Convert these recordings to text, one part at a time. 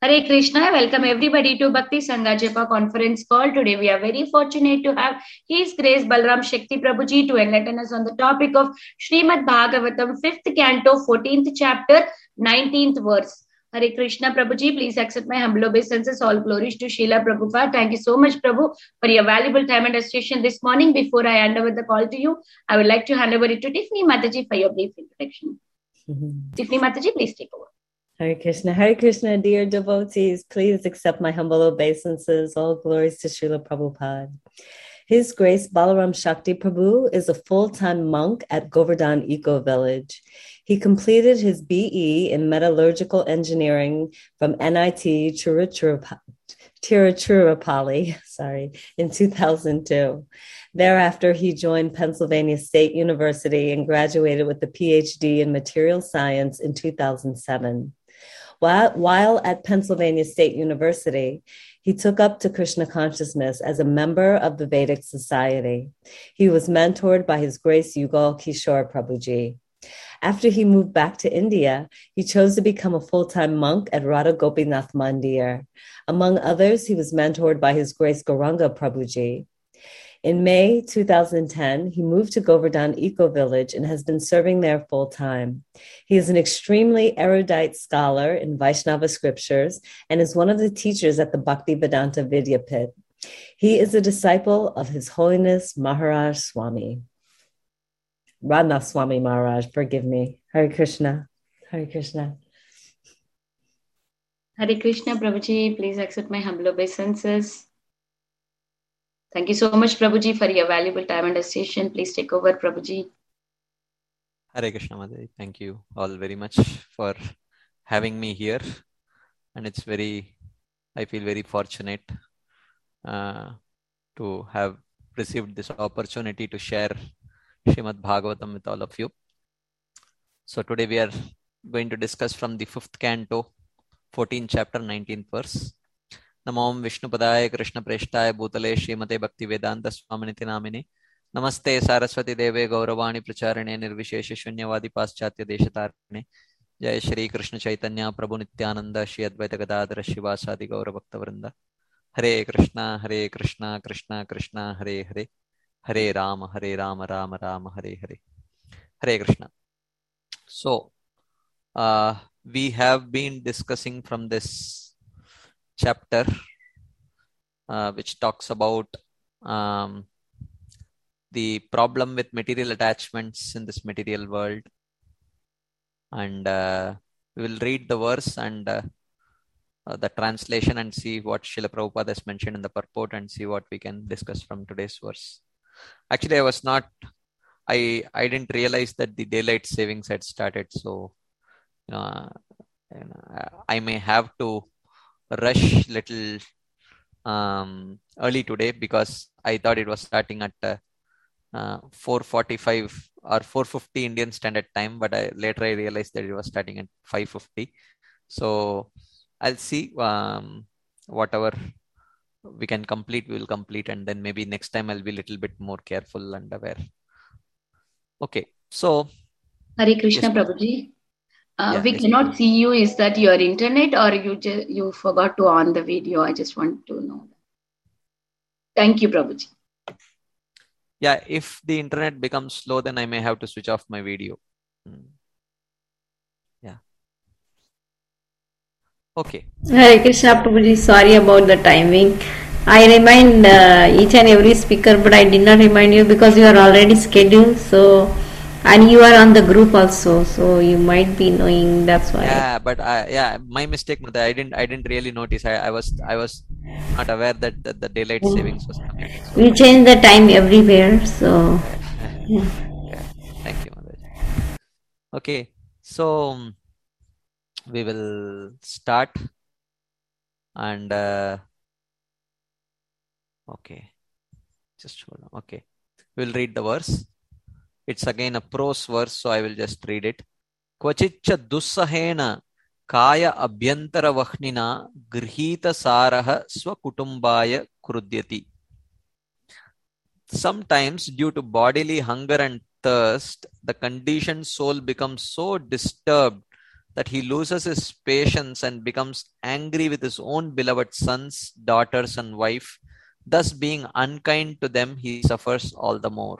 Hare Krishna, welcome everybody to Bhakti Sangha Japa conference call. Today we are very fortunate to have His Grace Balram Shakti Prabhuji to enlighten us on the topic of Srimad Bhagavatam, 5th canto, 14th chapter, 19th verse. Hare Krishna Prabhuji, please accept my humble obeisances. All glories to Srila Prabhupada. Thank you so much, Prabhu, for your valuable time and association this morning. Before I hand over the call to you, I would like to hand over it to Tiffany Mataji for your brief introduction. Tiffany Mataji, please take over. Hare Krishna, dear devotees, please accept my humble obeisances. All glories to Srila Prabhupada. His Grace Balaram Shakti Prabhu is a full-time monk at Govardhan Eco Village. He completed his BE in Metallurgical Engineering from NIT Tiruchirappalli, in 2002. Thereafter, he joined Pennsylvania State University and graduated with a PhD in Material Science in 2007. While at Pennsylvania State University, he took up to Krishna consciousness as a member of the Vedic Society. He was mentored by His Grace Yugal Kishore Prabhuji. After he moved back to India, he chose to become a full-time monk at Radha Gopinath Mandir. Among others, he was mentored by His Grace Gauranga Prabhuji. In May 2010, he moved to Govardhan Eco Village and has been serving there full-time. He is an extremely erudite scholar in Vaishnava scriptures and is one of the teachers at the Bhaktivedanta Vidyapit. He is a disciple of His Holiness Maharaj Swami. Radha Swami Maharaj, forgive me. Hare Krishna. Hare Krishna. Hare Krishna, Prabhuji, please accept my humble obeisances. Thank you so much, Prabhuji, for your valuable time and association. Please take over, Prabhuji. Hare Krishna, Madhuri. Thank you all very much for having me here. And I feel very fortunate to have received this opportunity to share Srimad Bhagavatam with all of you. So today we are going to discuss from the 5th canto, 14th chapter, 19th verse. Namo Vishnupadaya Krishna Preshtaya Bhutale Srimate Bhakti Vedanta Swaminiti Namine Namaste Saraswati Deve Gauravani Pracharane Nirvishesha Shunyavadi Paschatya Deshatarane Jai Shri Krishna Chaitanya Prabhu Nityananda Shri Advaita Gadadhara Shivasadi Gauravakta Vrinda Hare Krishna Krishna Krishna Hare Hare Hare Rama Rama Rama Hare Hare Hare Krishna. So we have been discussing from this chapter which talks about the problem with material attachments in this material world, and we will read the verse and the translation and see what Srila Prabhupada has mentioned in the purport and see what we can discuss from today's verse. Actually, I didn't realize that the daylight savings had started, so I may have to rush little early today because I thought it was starting at 4:45 or 4:50 Indian Standard Time, but later I realized that it was starting at 5:50. So I'll see whatever we can complete, we will complete, and then maybe next time I'll be a little bit more careful and aware. Okay, so Hare Krishna, yes, Prabhuji. We cannot see you. Is that your internet or you forgot to on the video? I just want to know. Thank you, Prabhuji. Yeah, if the internet becomes slow, then I may have to switch off my video. Yeah. Okay. Hare Krishna, Prabhuji. Sorry about the timing. I remind each and every speaker, but I did not remind you because you are already scheduled. So. And you are on the group also, so you might be knowing. That's why. Yeah, but my mistake, Mother. I didn't really notice. I was not aware that the daylight savings was coming. So. We change the time everywhere, so. Yeah. Thank you, Mother. Okay, so we will start, and okay, just hold on. Okay, we'll read the verse. It's again a prose verse, so I will just read it. Kvachitcha dussahena kaya abhyantara vahnina grihita saraha swakutumbaya krudyati. Sometimes, due to bodily hunger and thirst, the conditioned soul becomes so disturbed that he loses his patience and becomes angry with his own beloved sons, daughters, and wife. Thus, being unkind to them, he suffers all the more.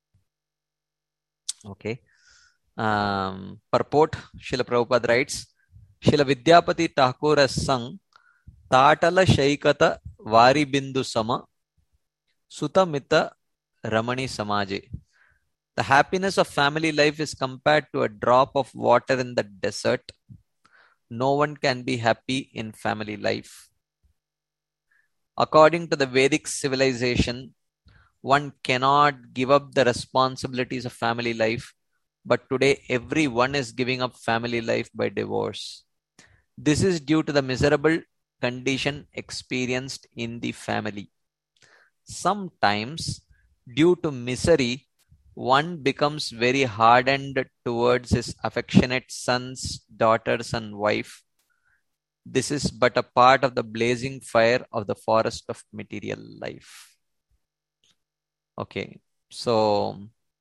Okay. Purport, Srila Prabhupada writes, Srila Vidyapati Thakur has sung, Tatala Shaikata Vari Bindu Sama, Sutta Mita Ramani Samaje. The happiness of family life is compared to a drop of water in the desert. No one can be happy in family life. According to the Vedic civilization, one cannot give up the responsibilities of family life, but today everyone is giving up family life by divorce. This is due to the miserable condition experienced in the family. Sometimes, due to misery, one becomes very hardened towards his affectionate sons, daughters, and wife. This is but a part of the blazing fire of the forest of material life. Okay, so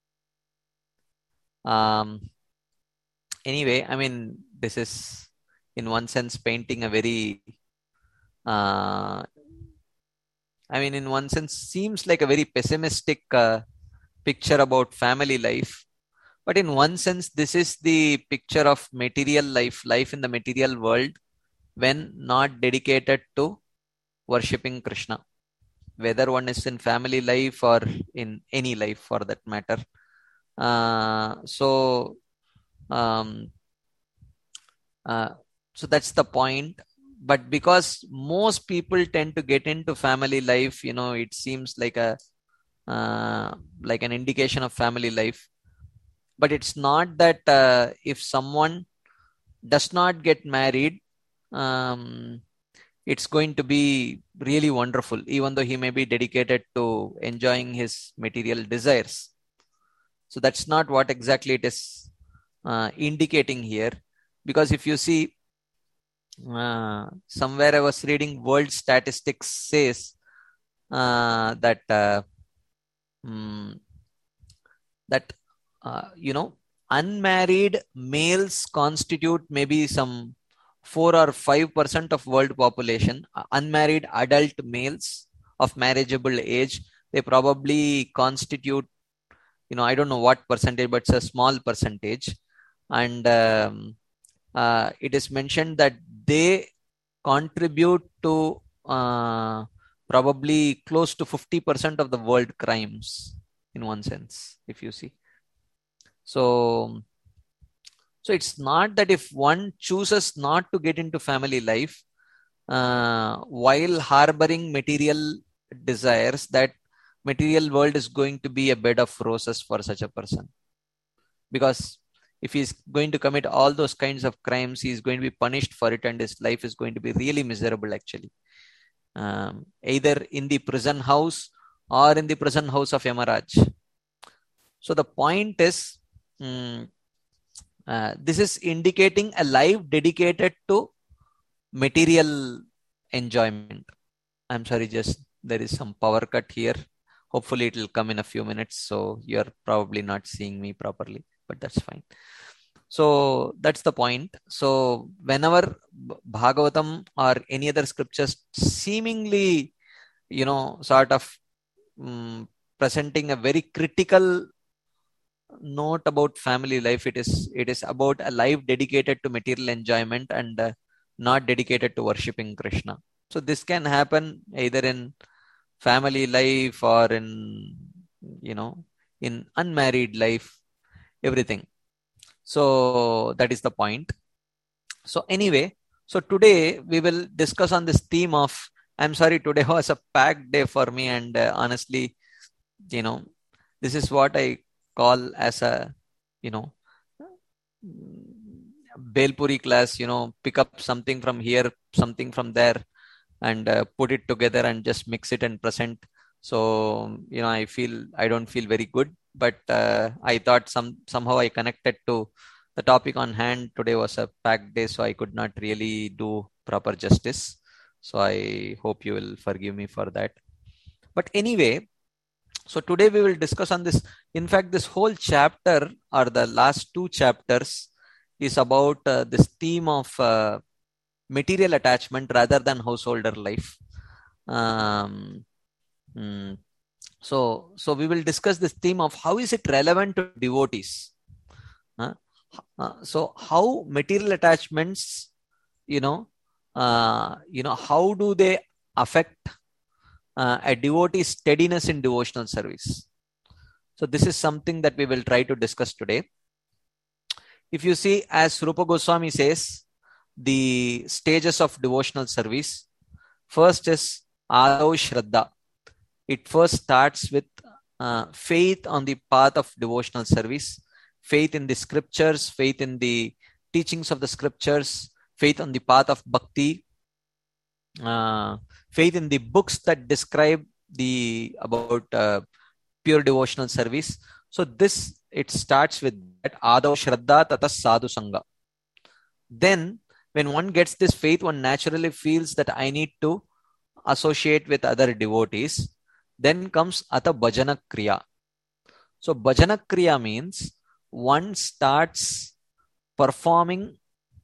anyway, I mean, this is in one sense painting a very, in one sense seems like a very pessimistic picture about family life. But in one sense, this is the picture of material life, life in the material world, when not dedicated to worshipping Krishna, whether one is in family life or in any life for that matter. So that's the point. But because most people tend to get into family life, it seems like like an indication of family life. But it's not that if someone does not get married, it's going to be really wonderful, even though he may be dedicated to enjoying his material desires. So that's not what exactly it is indicating here. Because if you see, somewhere I was reading, world statistics says that unmarried males constitute maybe some 4 or 5% of world population. Unmarried adult males of marriageable age, they probably constitute, I don't know what percentage, but it's a small percentage. And it is mentioned that they contribute to probably close to 50% of the world crimes, in one sense, if you see. So it's not that if one chooses not to get into family life while harboring material desires, that material world is going to be a bed of roses for such a person. Because if he's going to commit all those kinds of crimes, he's going to be punished for it, and his life is going to be really miserable actually. Either in the prison house or in the prison house of Yamaraj. So the point is, this is indicating a life dedicated to material enjoyment. I'm sorry, just there is some power cut here. Hopefully it will come in a few minutes, so you're probably not seeing me properly, but that's fine. So that's the point. So whenever Bhagavatam or any other scriptures seemingly, sort of presenting a very critical note about family life, it is about a life dedicated to material enjoyment and not dedicated to worshipping Krishna. So this can happen either in family life or in unmarried life, everything. So that is the point. So anyway, so today we will discuss on this theme of, I'm sorry, today was a packed day for me, and honestly, this is what I call as a, Belpuri class, pick up something from here, something from there, and put it together and just mix it and present. So, I don't feel very good, but I thought somehow I connected to the topic on hand. Today was a packed day, so I could not really do proper justice. So I hope you will forgive me for that. But anyway, so today we will discuss on this. In fact, this whole chapter or the last two chapters is about this theme of material attachment rather than householder life. So we will discuss this theme of how is it relevant to devotees. So how material attachments, how do they affect a devotee's steadiness in devotional service? So this is something that we will try to discuss today. If you see, as Rupa Goswami says, the stages of devotional service, first is Adau Shraddha. It first starts with faith on the path of devotional service, faith in the scriptures, faith in the teachings of the scriptures, faith on the path of bhakti, faith in the books that describe about pure devotional service. So it starts with that Adau Shraddha Tata Sadhu Sangha. Then when one gets this faith, one naturally feels that I need to associate with other devotees. Then comes Ata Bhajana Kriya. So Bhajana Kriya means one starts performing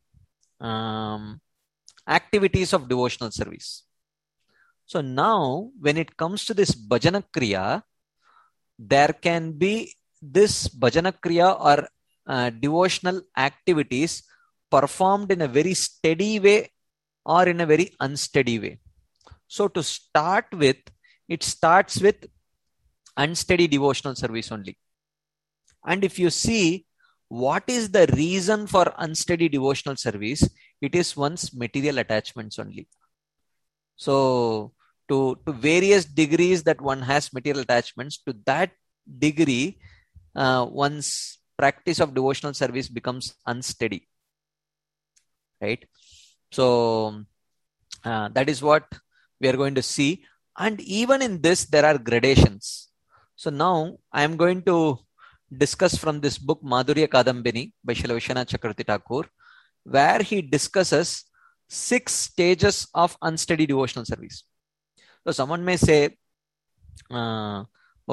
activities of devotional service. So now when it comes to this Bhajana Kriya, there can be this Bhajana Kriya or devotional activities performed in a very steady way or in a very unsteady way. So to start with, it starts with unsteady devotional service only. And if you see, what is the reason for unsteady devotional service? It is one's material attachments only. So to various degrees that one has material attachments, to that degree, one's practice of devotional service becomes unsteady. Right? So that is what we are going to see. And even in this, there are gradations. So now I am going to discuss from this book, Madhurya Kadambini by Srila Vishwanath Chakravarti Thakur, where he discusses 6 stages of unsteady devotional service. So someone may say, there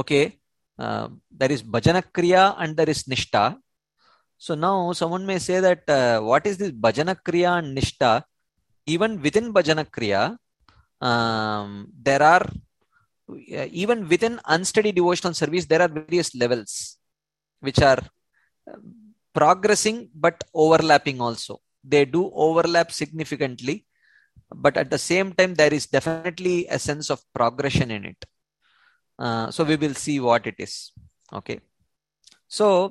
is Bhajana Kriya and there is Nishta. So now someone may say that what is this Bhajana Kriya and Nishta? Even within Bhajana Kriya, there are, even within unsteady devotional service, there are various levels which are progressing but overlapping also. They do overlap significantly, but at the same time, there is definitely a sense of progression in it. So we will see what it is. Okay. So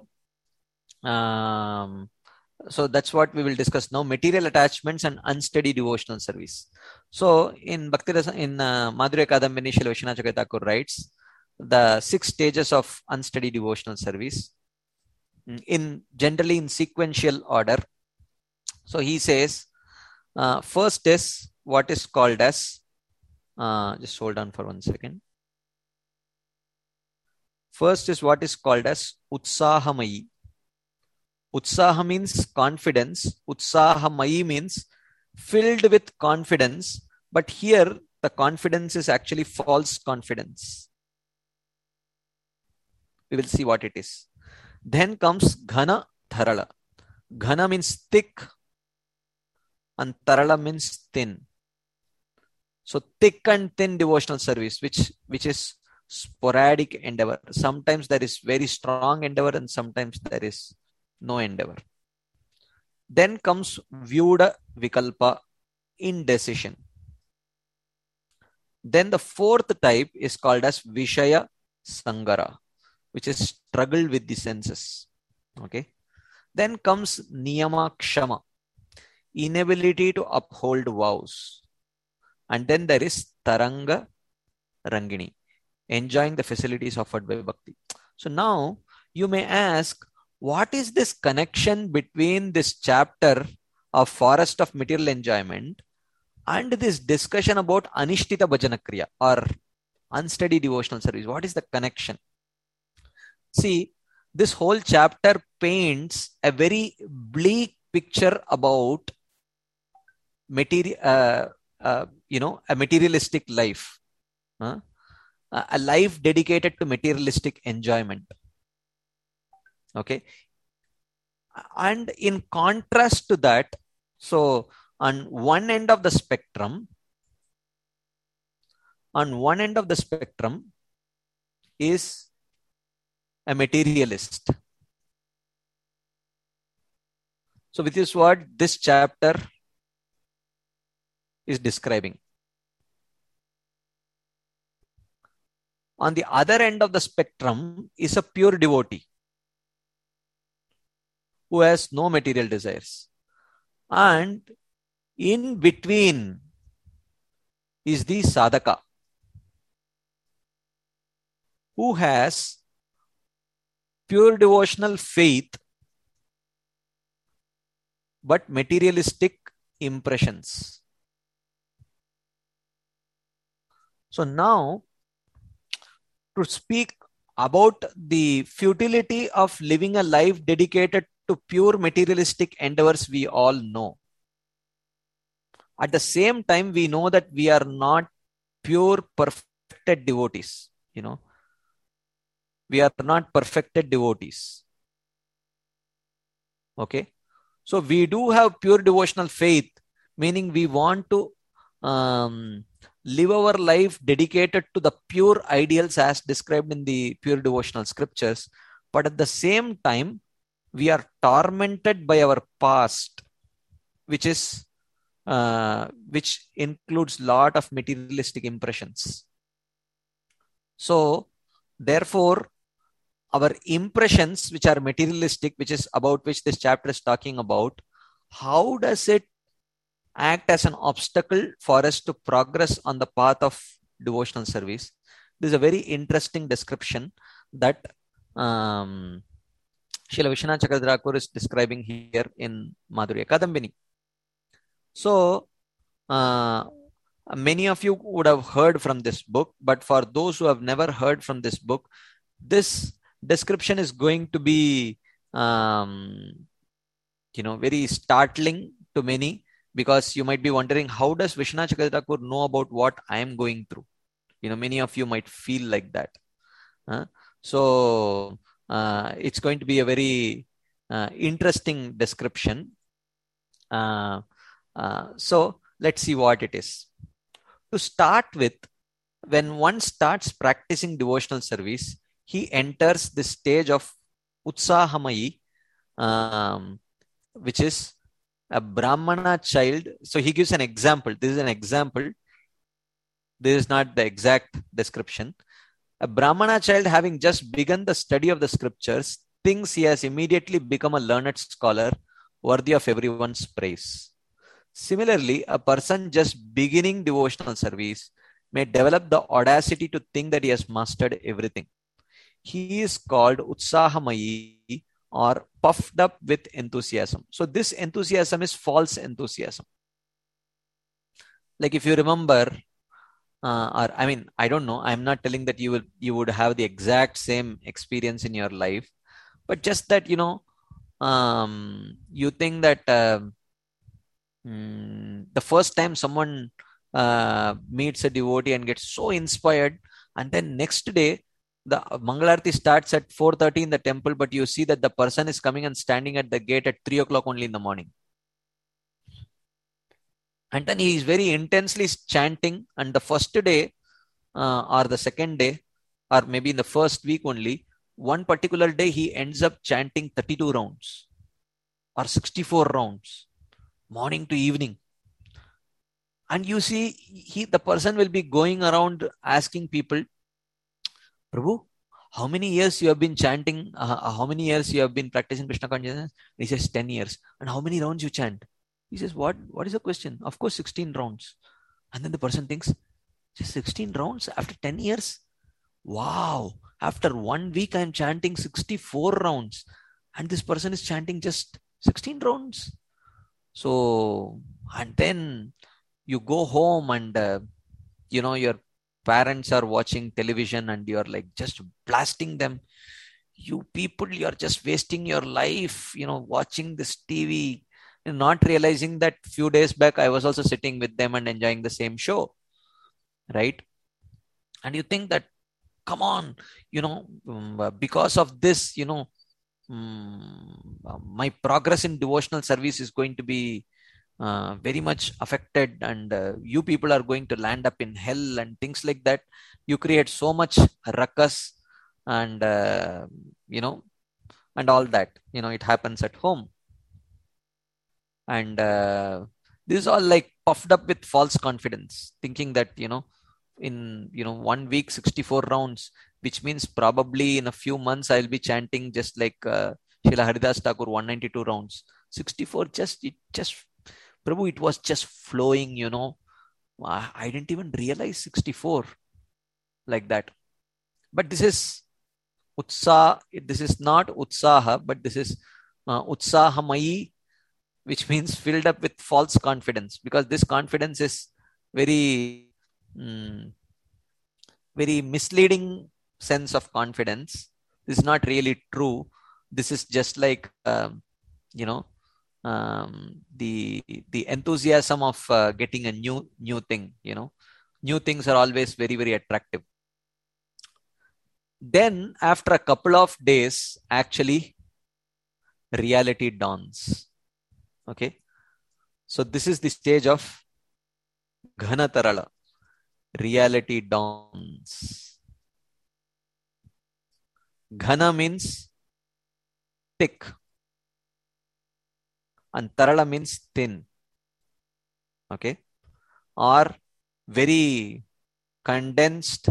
that's what we will discuss now: material attachments and unsteady devotional service. So in Madhurya Kadambini, Srila Vishwanath Chakravarti Thakur writes the 6 stages of unsteady devotional service, generally in sequential order. So he says, first is what is called as, just hold on for 1 second. First is what is called as Utsahamayi. Utsaha means confidence. Utsahamayi means filled with confidence. But here the confidence is actually false confidence. We will see what it is. Then comes Ghana Tharala. Ghana means thick and Tarala means thin. So thick and thin devotional service, which is sporadic endeavor. Sometimes there is very strong endeavor and sometimes there is no endeavor. Then comes Vyuda Vikalpa, indecision. Then the 4th type is called as Vishaya Sangara, which is struggle with the senses. Okay. Then comes Niyama Kshama, inability to uphold vows. And then there is Taranga Rangini, enjoying the facilities offered by Bhakti. So now you may ask, what is this connection between this chapter of Forest of Material Enjoyment and this discussion about Anishtita Bhajana Kriya or unsteady devotional service? What is the connection? See, this whole chapter paints a very bleak picture about a materialistic life, a life dedicated to materialistic enjoyment. Okay. And in contrast to that, so on one end of the spectrum is a materialist. So which is what this chapter is describing. On the other end of the spectrum is a pure devotee who has no material desires. And in between is the sadhaka, who has pure devotional faith but materialistic impressions. So now, to speak about the futility of living a life dedicated to pure materialistic endeavors, we all know. At the same time, we know that we are not pure, perfected devotees. We are not perfected devotees. Okay. So we do have pure devotional faith, meaning we want to live our life dedicated to the pure ideals as described in the pure devotional scriptures. But at the same time, we are tormented by our past, which includes lot of materialistic impressions. So therefore, our impressions, which are materialistic, which is about which this chapter is talking about, how does it act as an obstacle for us to progress on the path of devotional service? This is a very interesting description that Srila Vishwanath Chakravarti is describing here in Madhurya Kadambini. So, many of you would have heard from this book, but for those who have never heard from this book, this description is going to be, very startling to many, because you might be wondering, how does Vishwanath Chakravarti know about what I am going through? Many of you might feel like that. So it's going to be a very interesting description. So let's see what it is. To start with, when one starts practicing devotional service, he enters the stage of Utsahamayi, which is a Brahmana child. So he gives an example. This is an example. This is not the exact description. A Brahmana child, having just begun the study of the scriptures, thinks he has immediately become a learned scholar worthy of everyone's praise. Similarly, a person just beginning devotional service may develop the audacity to think that he has mastered everything. He is called Utsahamayi, or puffed up with enthusiasm. So this enthusiasm is false enthusiasm. Like if you remember, I don't know, I'm not telling that you would have the exact same experience in your life, but just that, you think that the first time someone meets a devotee and gets so inspired, and then next day, the Mangalarti starts at 4:30 in the temple, but you see that the person is coming and standing at the gate at 3 o'clock only in the morning. And then he is very intensely chanting, and the first day or the second day, or maybe in the first week only, one particular day he ends up chanting 32 rounds or 64 rounds, morning to evening. And you see, the person will be going around asking people, Prabhu, how many years you have been chanting? How many years you have been practicing Krishna consciousness? He says 10 years. And how many rounds you chant? He says, what is the question? Of course, 16 rounds. And then the person thinks, just 16 rounds after 10 years? Wow. After 1 week, I'm chanting 64 rounds. And this person is chanting just 16 rounds. So, and then you go home and, your parents are watching television and you're like just blasting them. You people, you're just wasting your life, watching this TV, not realizing that few days back I was also sitting with them and enjoying the same show, right? And you think that, come on, because of this, my progress in devotional service is going to be very much affected, and you people are going to land up in hell and things like that. You create so much ruckus and and all that. It happens at home, and this is all like puffed up with false confidence, thinking that in 1 week 64 rounds, which means probably in a few months I'll be chanting just like Srila Haridas Thakur 192 rounds. 64 Prabhu, it was just flowing, I didn't even realize 64 like that. But this is Utsaha. This is not Utsaha, but this is Utsahamai, which means filled up with false confidence, because this confidence is very, very misleading sense of confidence. This is not really true. This is just like, the enthusiasm of getting a new thing. New things are always very, very attractive. Then after a couple of days, actually reality dawns. Okay, so this is the stage of Ghanatarala. Reality dawns. Ghana means thick, and Tarala means thin. Okay, or very condensed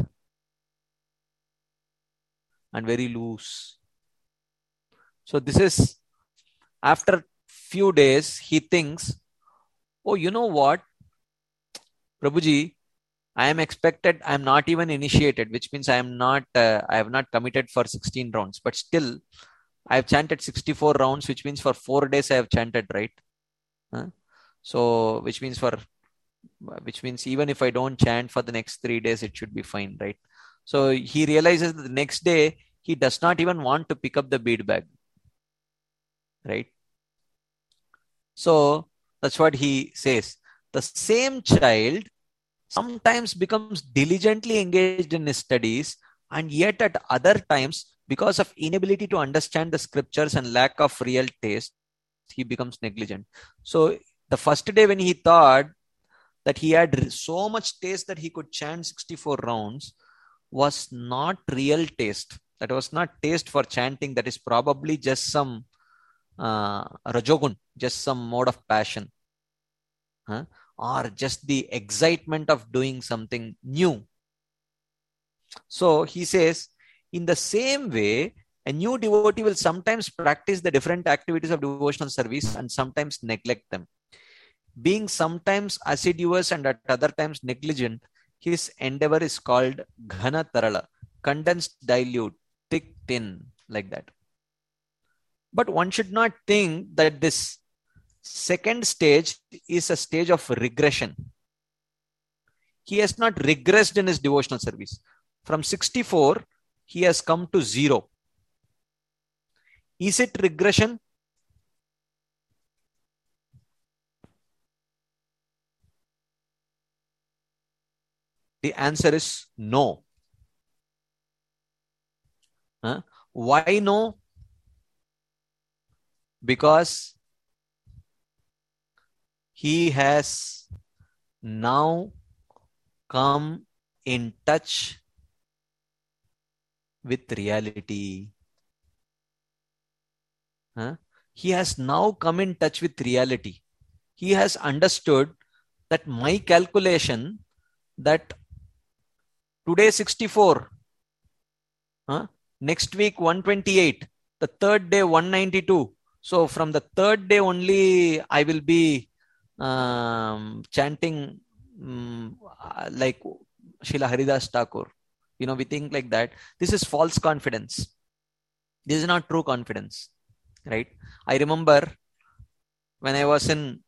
and very loose. So this is after few days, he thinks, oh, you know what, Prabhuji, I am expected, I am not even initiated, which means I have not committed for 16 rounds, but still I have chanted 64 rounds, which means for 4 days I have chanted, right? So, which means even if I don't chant for the next 3 days, it should be fine, right? So he realizes that the next day, he does not even want to pick up the bead bag, right? So that's what he says. The same child sometimes becomes diligently engaged in his studies, and yet at other times, because of inability to understand the scriptures and lack of real taste, he becomes negligent. So the first day when he thought that he had so much taste that he could chant 64 rounds was not real taste. That was not taste for chanting. That is probably just some rajogun, just some mode of passion, or just the excitement of doing something new. So he says, in the same way, a new devotee will sometimes practice the different activities of devotional service and sometimes neglect them. Being sometimes assiduous and at other times negligent, his endeavor is called Ghana Tarala, condensed, dilute, thick, thin, like that. But one should not think that this second stage is a stage of regression. He has not regressed in his devotional service. From 64, he has come to 0. Is it regression? The answer is no. Why no? Because he has now come in touch with reality. He has now come in touch with reality. He has understood that my calculation that today 64, next week 128, the third day 192. So from the third day only I will be chanting like Srila Haridas Thakur. We think like that. This is false confidence. This is not true confidence, right? I remember when I was in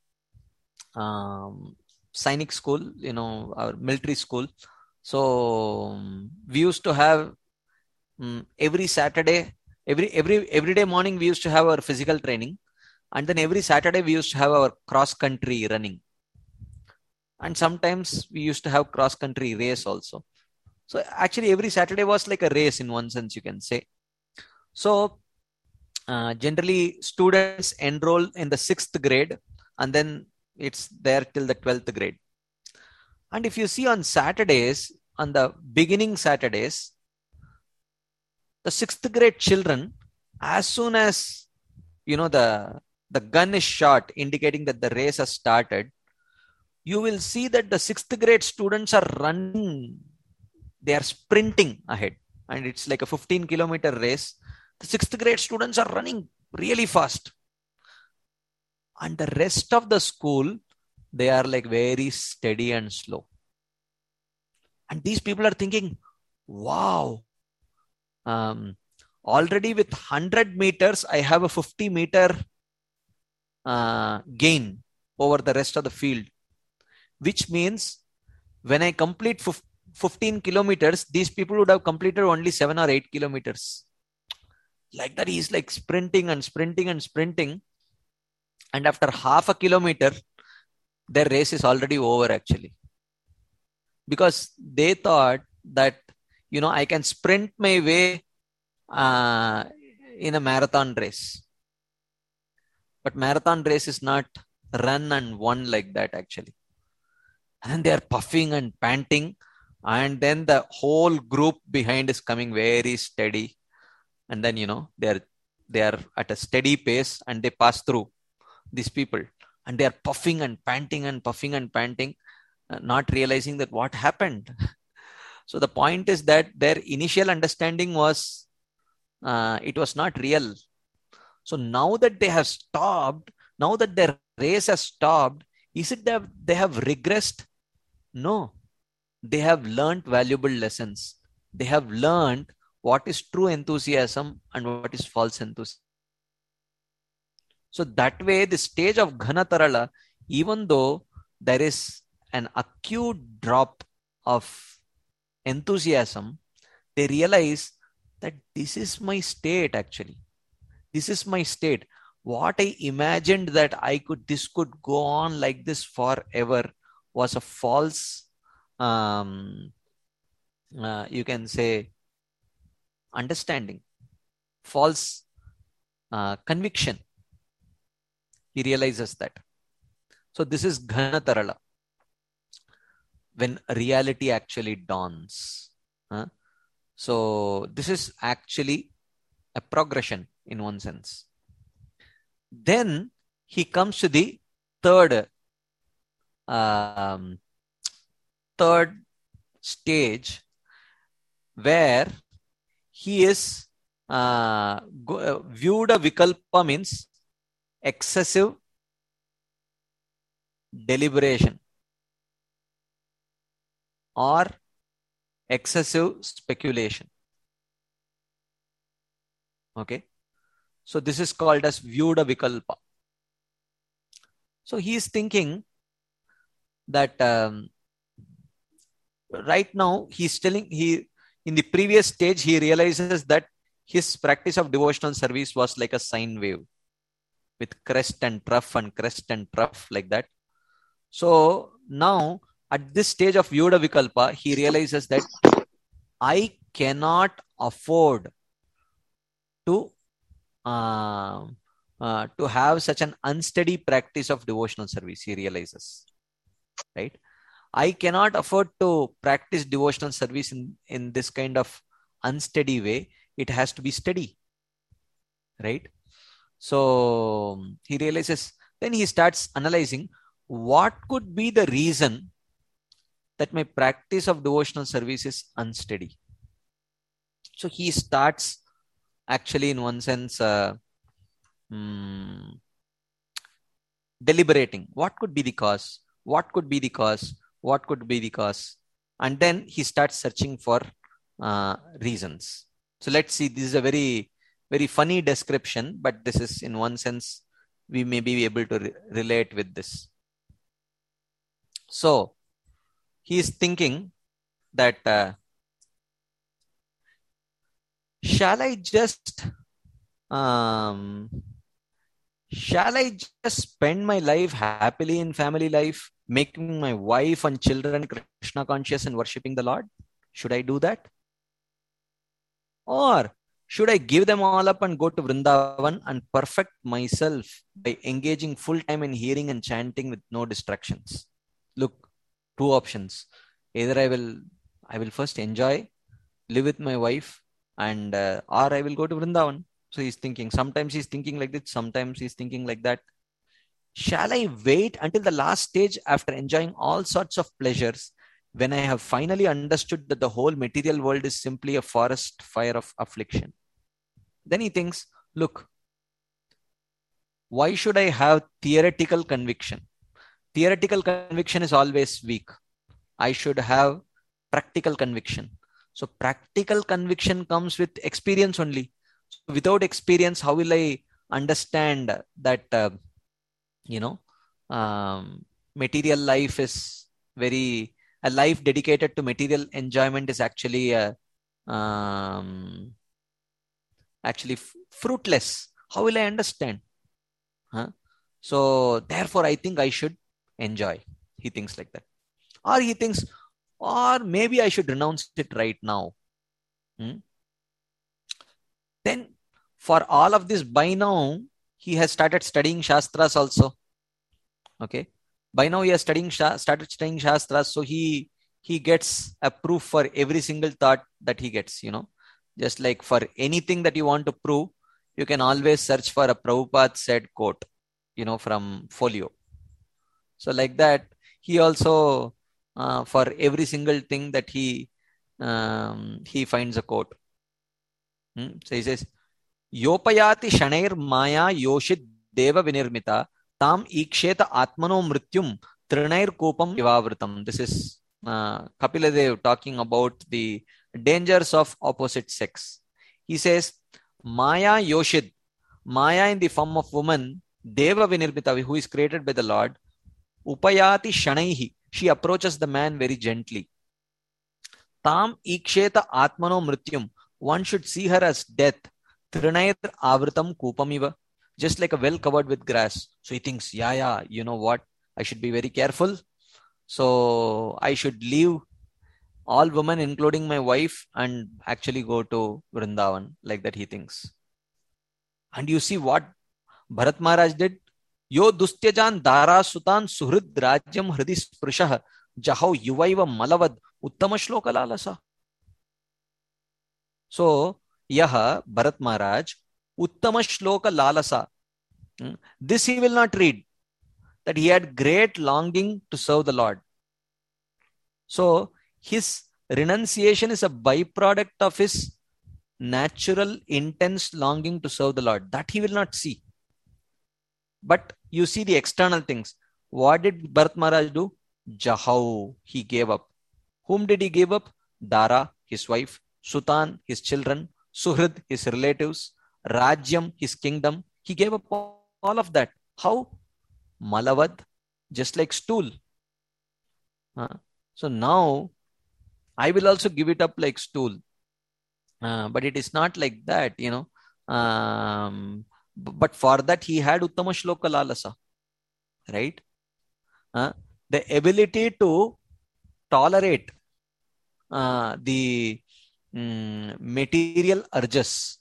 Sainik school, our military school. So we used to have every Saturday, every day morning we used to have our physical training, and then every Saturday we used to have our cross country running, and sometimes we used to have cross country race also. So actually every Saturday was like a race in one sense, you can say. So generally students enroll in the 6th grade and then it's there till the 12th grade. And if you see on Saturdays, on the beginning Saturdays, the 6th grade children, as soon as the gun is shot, indicating that the race has started, you will see that the 6th grade students are running. They are sprinting ahead. And it's like a 15-kilometer race. The 6th grade students are running really fast. And the rest of the school, they are like very steady and slow. And these people are thinking, wow, already with 100 meters, I have a 50-meter gain over the rest of the field. Which means when I complete 15 kilometers, these people would have completed only 7 or 8 kilometers. Like that, he's like sprinting and sprinting and sprinting. And after half a kilometer, their race is already over actually. Because they thought that, I can sprint my way in a marathon race. But marathon race is not run and won like that actually. And they are puffing and panting. And then the whole group behind is coming very steady. And then, they are at a steady pace and they pass through these people. And they are puffing and panting and puffing and panting, not realizing that what happened. So the point is that their initial understanding was, it was not real. So now that they have stopped, now that their race has stopped, is it that they have regressed? No. They have learned valuable lessons. They have learned what is true enthusiasm and what is false enthusiasm. So that way, the stage of Ghanatarala, even though there is an acute drop of enthusiasm, they realize that this is my state actually. This is my state. What I imagined that this could go on like this forever was a false, you can say, understanding, false conviction. He realizes that. So this is Ghanatarala, when reality actually dawns. So this is actually a progression in one sense. Then he comes to the third stage, where he is viewed a vikalpa means excessive deliberation or excessive speculation. Okay. So this is called as viewed a vikalpa. So he is thinking that right now in the previous stage, he realizes that his practice of devotional service was like a sine wave with crest and trough and crest and trough like that. So now at this stage of Vyuda Vikalpa, he realizes that I cannot afford to have such an unsteady practice of devotional service. He realizes, right? I cannot afford to practice devotional service in this kind of unsteady way. It has to be steady, right? So he realizes, then he starts analyzing what could be the reason that my practice of devotional service is unsteady. So he starts actually, in one sense, deliberating. What could be the cause? What could be the cause? What could be the cause? And then he starts searching for reasons. So let's see. This is a very, very funny description, but this is, in one sense, we may be able to relate with this. So he is thinking that shall I just spend my life happily in family life, making my wife and children Krishna conscious and worshipping the Lord? Should I do that? Or Should I give them all up and go to Vrindavan and perfect myself by engaging full time in hearing and chanting with no distractions? Look, two options. Either I will first enjoy, live with my wife, and or I will go to Vrindavan. So he's thinking, sometimes he's thinking like this, sometimes he's thinking like that. Shall I wait until the last stage after enjoying all sorts of pleasures, when I have finally understood that the whole material world is simply a forest fire of affliction? Then he thinks, look, why should I have theoretical conviction? Theoretical conviction is always weak. I should have practical conviction. So practical conviction comes with experience only. So without experience, how will I understand that, material life is a life dedicated to material enjoyment is actually fruitless. How will I understand? So therefore, I think I should enjoy. He thinks like that. Or he thinks, or maybe I should renounce it right now. Then for all of this, by now, he has started studying Shastras also. Okay. By now he has started studying Shastras. So he gets a proof for every single thought that he gets, Just like for anything that you want to prove, you can always search for a Prabhupada said quote, from folio. So like that, he also, for every single thing that he finds a quote. So he says, Yopayati shanair maya yoshit deva vinirmita tam iksheta atmano mrityum trinair kopam ivavritam. This is Kapila Dev talking about the dangers of opposite sex. He says, Maya Yoshid, Maya in the form of woman, Deva Vinirmita, who is created by the Lord, Upayati Shanaihi, she approaches the man very gently. Tam Iksheta Atmano Mrityum, one should see her as death. Trinair Avritam Kupamiva, just like a well covered with grass. So he thinks, you know what? I should be very careful. So I should leave all women, including my wife, and actually go to Vrindavan. Like that he thinks. And you see what Bharat Maharaj did? Yo dustyajan dara sutan suhrid rajyam hridis prishah jahau yuvaiva malavad uttama shloka lalasa. So, yaha Bharat Maharaj uttama shloka lalasa. This he will not read. That he had great longing to serve the Lord. So, his renunciation is a byproduct of his natural, intense longing to serve the Lord. That he will not see. But you see the external things. What did Bharat Maharaj do? Jahau, he gave up. Whom did he give up? Dara, his wife. Sutan, his children. Suhrid, his relatives. Rajyam, his kingdom. He gave up all of that. How? Malavad, just like stool. So now, I will also give it up like stool. But it is not like that, but for that, he had Uttama Shloka Lalasa. Right? The ability to tolerate the material urges.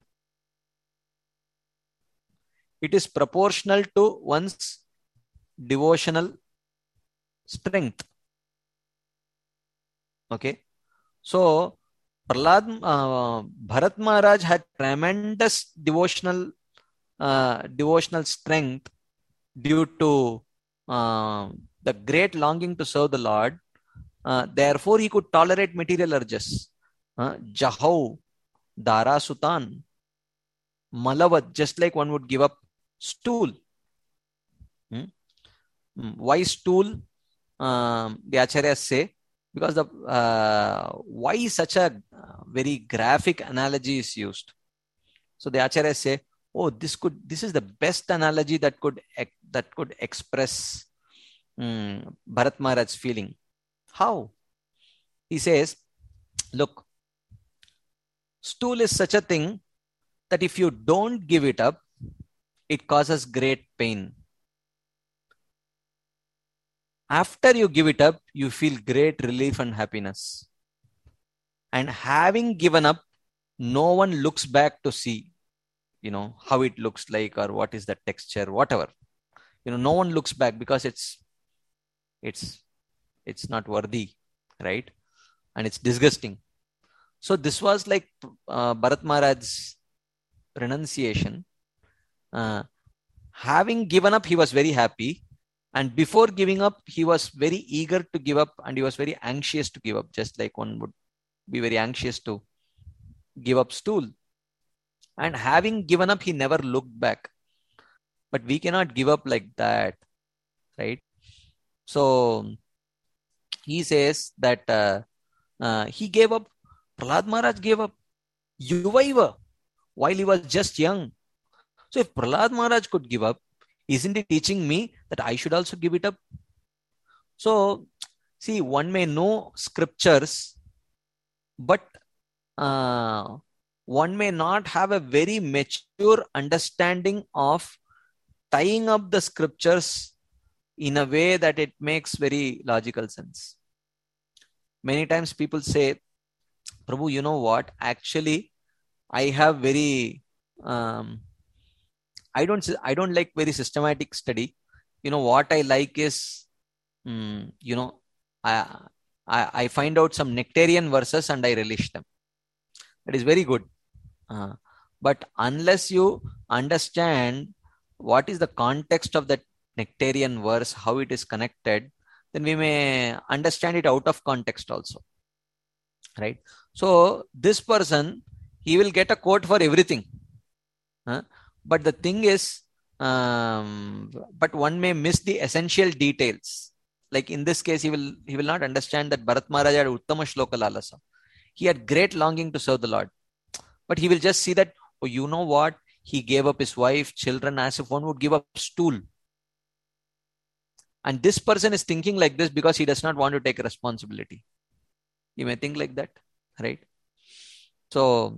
It is proportional to one's devotional strength. Okay. So, Bharat Maharaj had tremendous devotional strength due to the great longing to serve the Lord. Therefore, he could tolerate material urges. Jahau, Dara Sutan, Malavad, just like one would give up stool. Why stool? The Acharyas say, because the why such a very graphic analogy is used. So the Acharyas say, this is the best analogy that could express Bharat Maharaj's feeling. How? He says, look, stool is such a thing that if you don't give it up, it causes great pain. After you give it up, you feel great relief and happiness. And having given up, no one looks back to see, how it looks like or what is the texture, whatever. No one looks back because it's not worthy, right? And it's disgusting. So this was like Bharat Maharaj's renunciation. Having given up, he was very happy. And before giving up, he was very eager to give up, and he was very anxious to give up, just like one would be very anxious to give up stool. And having given up, he never looked back. But we cannot give up like that, right? So he says that he gave up. Prahlad Maharaj gave up. Yuvaiva, while he was just young. So if Prahlad Maharaj could give up, isn't it teaching me that I should also give it up? So, see, one may know scriptures, but one may not have a very mature understanding of tying up the scriptures in a way that it makes very logical sense. Many times people say, Prabhu, you know what? Actually, I have very, I don't like very systematic study. What I like is, I find out some nectarian verses and I relish them. That is very good. But unless you understand what is the context of that nectarian verse, how it is connected, then we may understand it out of context also. Right? So this person, he will get a quote for everything. But the thing is, but one may miss the essential details. Like in this case, he will not understand that Bharat Maharaj had Uttama Shloka Lalasa. He had great longing to serve the Lord. But he will just see that, oh, you know what? He gave up his wife, children, as if one would give up stool. And this person is thinking like this because he does not want to take responsibility. You may think like that, right? So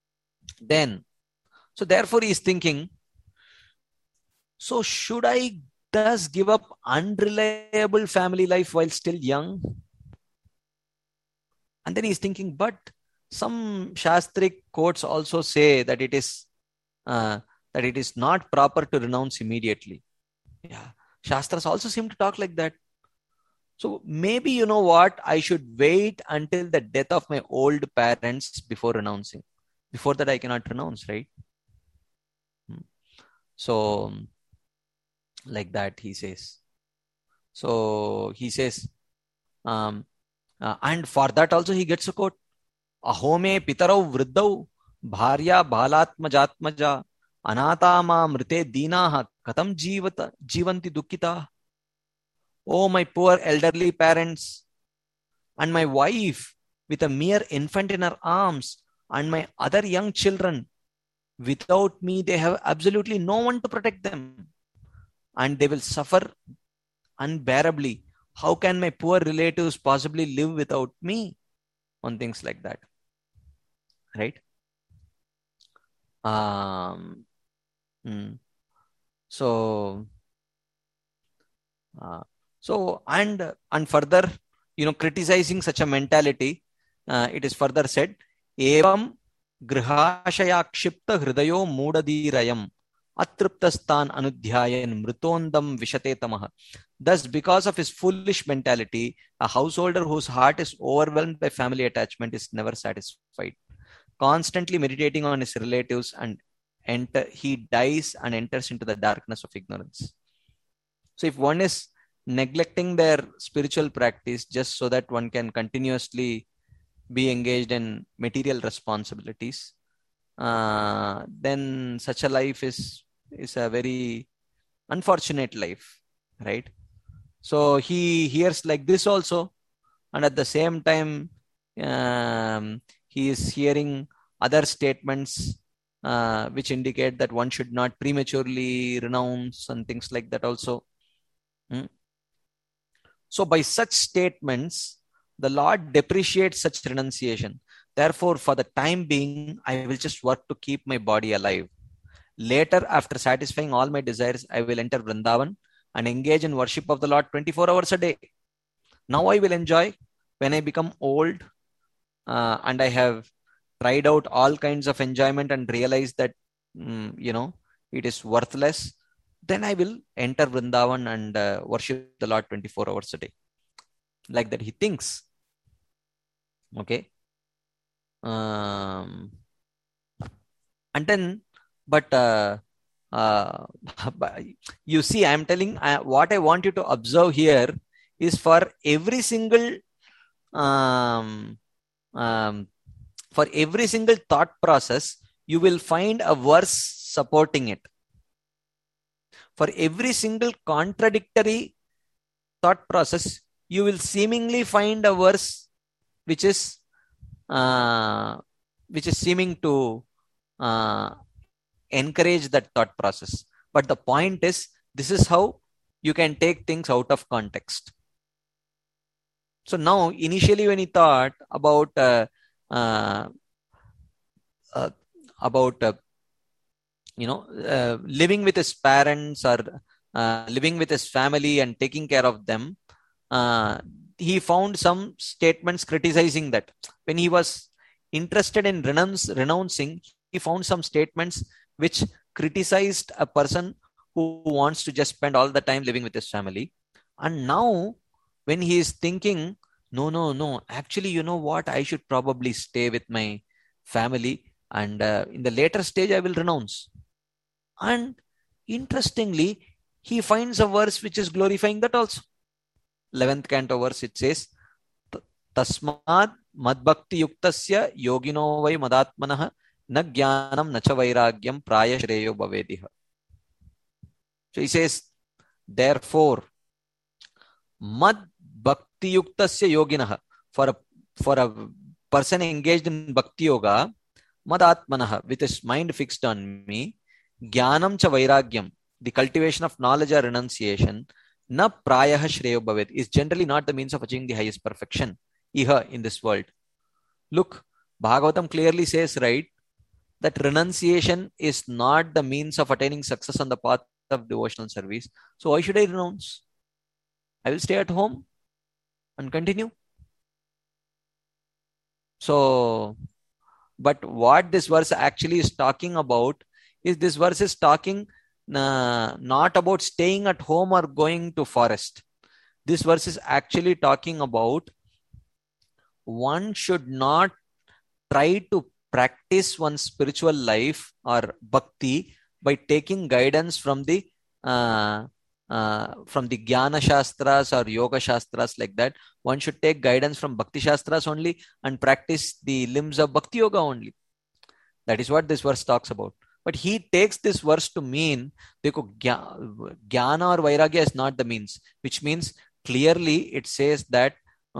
therefore he is thinking, so should I thus give up unreliable family life while still young? And then he is thinking, but some Shastric quotes also say that it is not proper to renounce immediately. Yeah, Shastras also seem to talk like that. So maybe, you know what, I should wait until the death of my old parents before renouncing. Before that, I cannot renounce, right? So, like that, he says. So, he says, and for that also he gets a quote. Ahome pitarau vriddau bharya balatmajatmaja anatama mrite dinaha katam jivanti dukkita. Oh, my poor elderly parents, and my wife with a mere infant in her arms, and my other young children. Without me, they have absolutely no one to protect them, and they will suffer unbearably. How can my poor relatives possibly live without me? On things like that, right? So and further, criticizing such a mentality, it is further said, evam grihashaya kshipta hridayo mudadirayam atriptastan anudhyayan mritondam vishate tamah. Thus, because of his foolish mentality, a householder whose heart is overwhelmed by family attachment is never satisfied. Constantly meditating on his relatives, and he dies and enters into the darkness of ignorance. So if one is neglecting their spiritual practice just so that one can continuously be engaged in material responsibilities, then such a life is a very unfortunate life, right? So he hears like this also, and at the same time he is hearing other statements which indicate that one should not prematurely renounce and things like that also. So by such statements, the Lord depreciates such renunciation. Therefore, for the time being, I will just work to keep my body alive. Later, after satisfying all my desires, I will enter Vrindavan and engage in worship of the Lord 24 hours a day. Now I will enjoy when I become old and I have tried out all kinds of enjoyment and realized that, it is worthless, then I will enter Vrindavan and worship the Lord 24 hours a day. Like that he thinks. Okay. And then, but you see, I'm telling, what I want you to observe here is for every single thought process, you will find a verse supporting it. For every single contradictory thought process, you will seemingly find a verse which is seeming to encourage that thought process. But the point is, this is how you can take things out of context. So now, initially, when he thought about living with his parents or living with his family and taking care of them, he found some statements criticizing that. When he was interested in renouncing, he found some statements which criticized a person who wants to just spend all the time living with his family. And now, when he is thinking, no, actually, you know what, I should probably stay with my family, and in the later stage, I will renounce. And interestingly, he finds a verse which is glorifying that also. 11th canto verse, it says, Tasmad madbhakti yuktasya yogino vai madatmanah na jnanam na cha vairagyam praya shreyo bhavediha. So he says, therefore, mad bhakti yuktasya yoginah, for a person engaged in bhakti yoga, madatmanah, with his mind fixed on me, jnanam cha vairagyam, the cultivation of knowledge or renunciation, na prayah shreyo bhaved, is generally not the means of achieving the highest perfection iha, in this world. Look, Bhagavatam clearly says, right, that renunciation is not the means of attaining success on the path of devotional service. So why should I renounce? I will stay at home and continue. So, but what this verse actually is talking about is, this verse is talking not about staying at home or going to forest. This verse is actually talking about one should not try to practice one's spiritual life or bhakti by taking guidance from the Jnana Shastras or Yoga Shastras, like that. One should take guidance from Bhakti Shastras only and practice the limbs of Bhakti Yoga only. That is what this verse talks about. But he takes this verse to mean, Jnana or Vairagya is not the means, which means clearly it says that,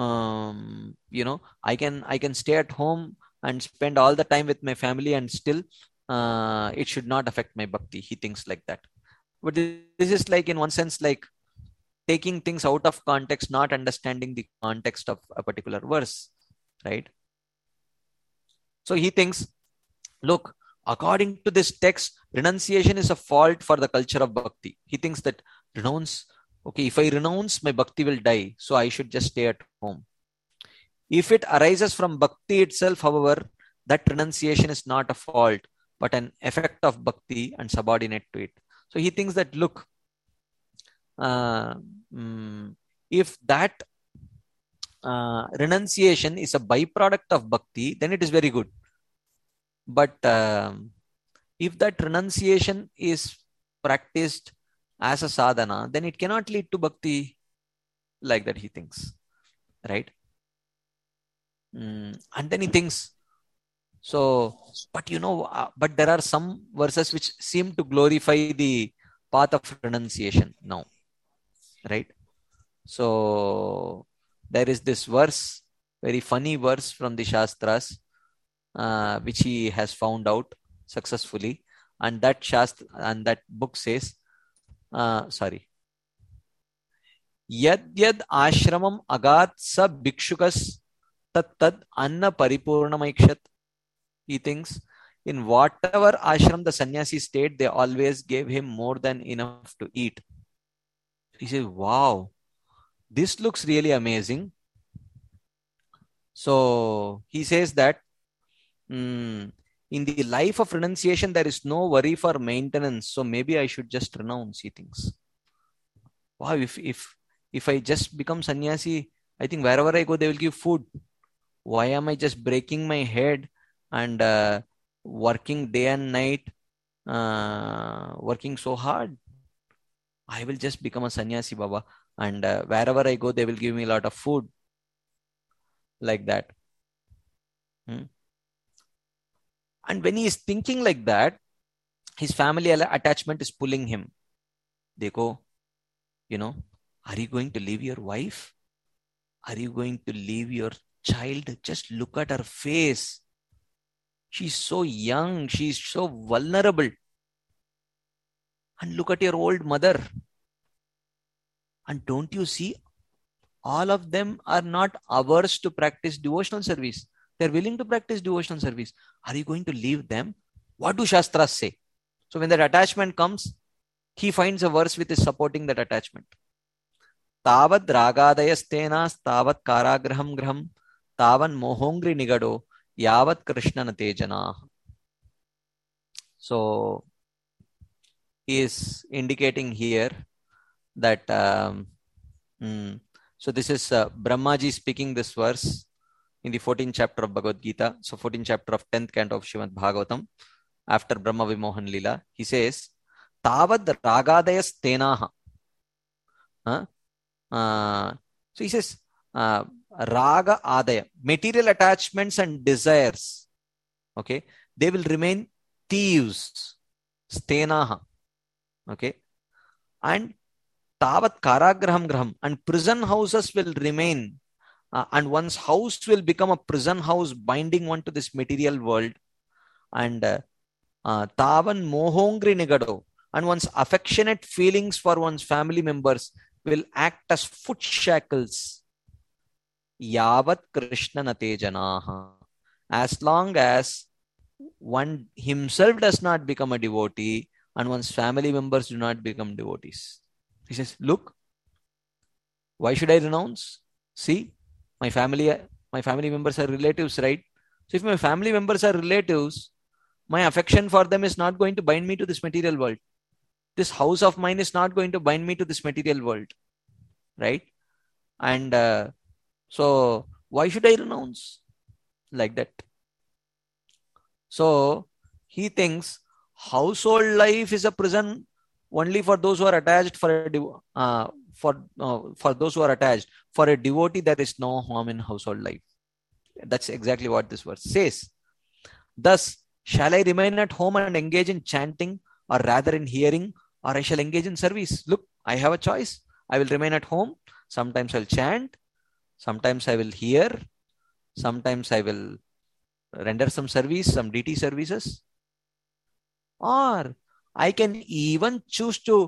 I can stay at home and spend all the time with my family and still it should not affect my bhakti. He thinks like that. But this is like, in one sense, like taking things out of context, not understanding the context of a particular verse, right? So he thinks, look, according to this text, renunciation is a fault for the culture of bhakti. He thinks that if I renounce, my bhakti will die, so I should just stay at home. If it arises from bhakti itself, however, that renunciation is not a fault, but an effect of bhakti and subordinate to it. So he thinks that, look, if that renunciation is a byproduct of bhakti, then it is very good. But if that renunciation is practiced as a sadhana, then it cannot lead to bhakti, like that he thinks, right? And then he thinks, but there are some verses which seem to glorify the path of renunciation now, right? So there is this verse, very funny verse from the Shastras, which he has found out successfully, and that book says, Yad ashramam agat sa bhikshukas tad anna paripurnamaikshat. He thinks, in whatever ashram the sannyasi stayed, they always gave him more than enough to eat. He says, wow, this looks really amazing. So he says that in the life of renunciation, there is no worry for maintenance. So maybe I should just renounce, he thinks. Wow, if I just become sannyasi, I think wherever I go, they will give food. Why am I just breaking my head and working day and night, working so hard? I will just become a sannyasi, Baba. And wherever I go, they will give me a lot of food. Like that. And when he is thinking like that, his family attachment is pulling him. Dekho, are you going to leave your wife? Are you going to leave your child? Just look at her face. She's so young. She's so vulnerable. And look at your old mother. And don't you see, all of them are not averse to practice devotional service. They're willing to practice devotional service. Are you going to leave them? What do Shastras say? So when that attachment comes, he finds a verse which is supporting that attachment. Tavad ragadayastena stavat karagraham graham tavan mohongri nigado yavat krishna natejana. So he is indicating here that so this is Brahmaji speaking this verse in the 14th chapter of Bhagavad Gita. So 14th chapter of 10th canto of Srimad Bhagavatam, after Brahma Vimohan Leela, he says, Tavad ragadayas tenaha. So he says, raga adaya, material attachments and desires, okay, they will remain thieves, stenaha, okay, and tavat karagraham graham, and prison houses will remain, and one's house will become a prison house binding one to this material world, and tavan mohongri nigado, and one's affectionate feelings for one's family members will act as foot shackles. Yavat Krishna natejanaha. As long as one himself does not become a devotee and one's family members do not become devotees. He says, look, why should I renounce? See, my family members are relatives, right? So if my family members are relatives, my affection for them is not going to bind me to this material world. This house of mine is not going to bind me to this material world, right? And so why should I renounce? Like that. So he thinks household life is a prison only for those who are attached. For those who are attached. For a devotee, there is no harm in household life. That's exactly what this verse says. Thus, shall I remain at home and engage in chanting, or rather in hearing, or I shall engage in service? Look, I have a choice. I will remain at home. Sometimes I'll chant. Sometimes I will hear. Sometimes I will render some service, some deity services. Or I can even choose to,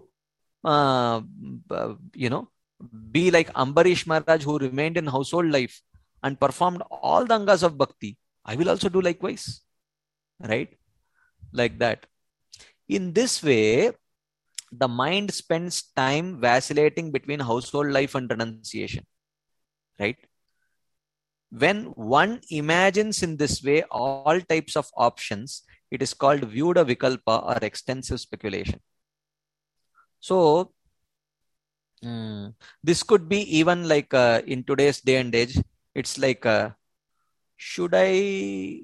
be like Ambarish Maharaj, who remained in household life and performed all the angas of bhakti. I will also do likewise. Right? Like that. In this way, the mind spends time vacillating between household life and renunciation. Right? When one imagines in this way all types of options, it is called Vyuda Vikalpa, or extensive speculation. So, this could be even like in today's day and age, it's like, should I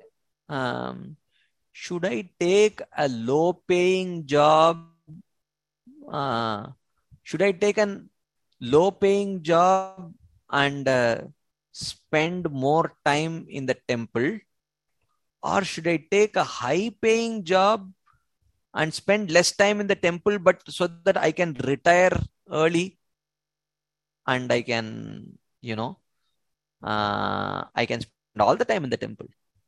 take a low-paying job? Should I take a low-paying job and spend more time in the temple? Or should I take a high-paying job and spend less time in the temple, but so that I can retire early and I can, I can spend all the time in the temple?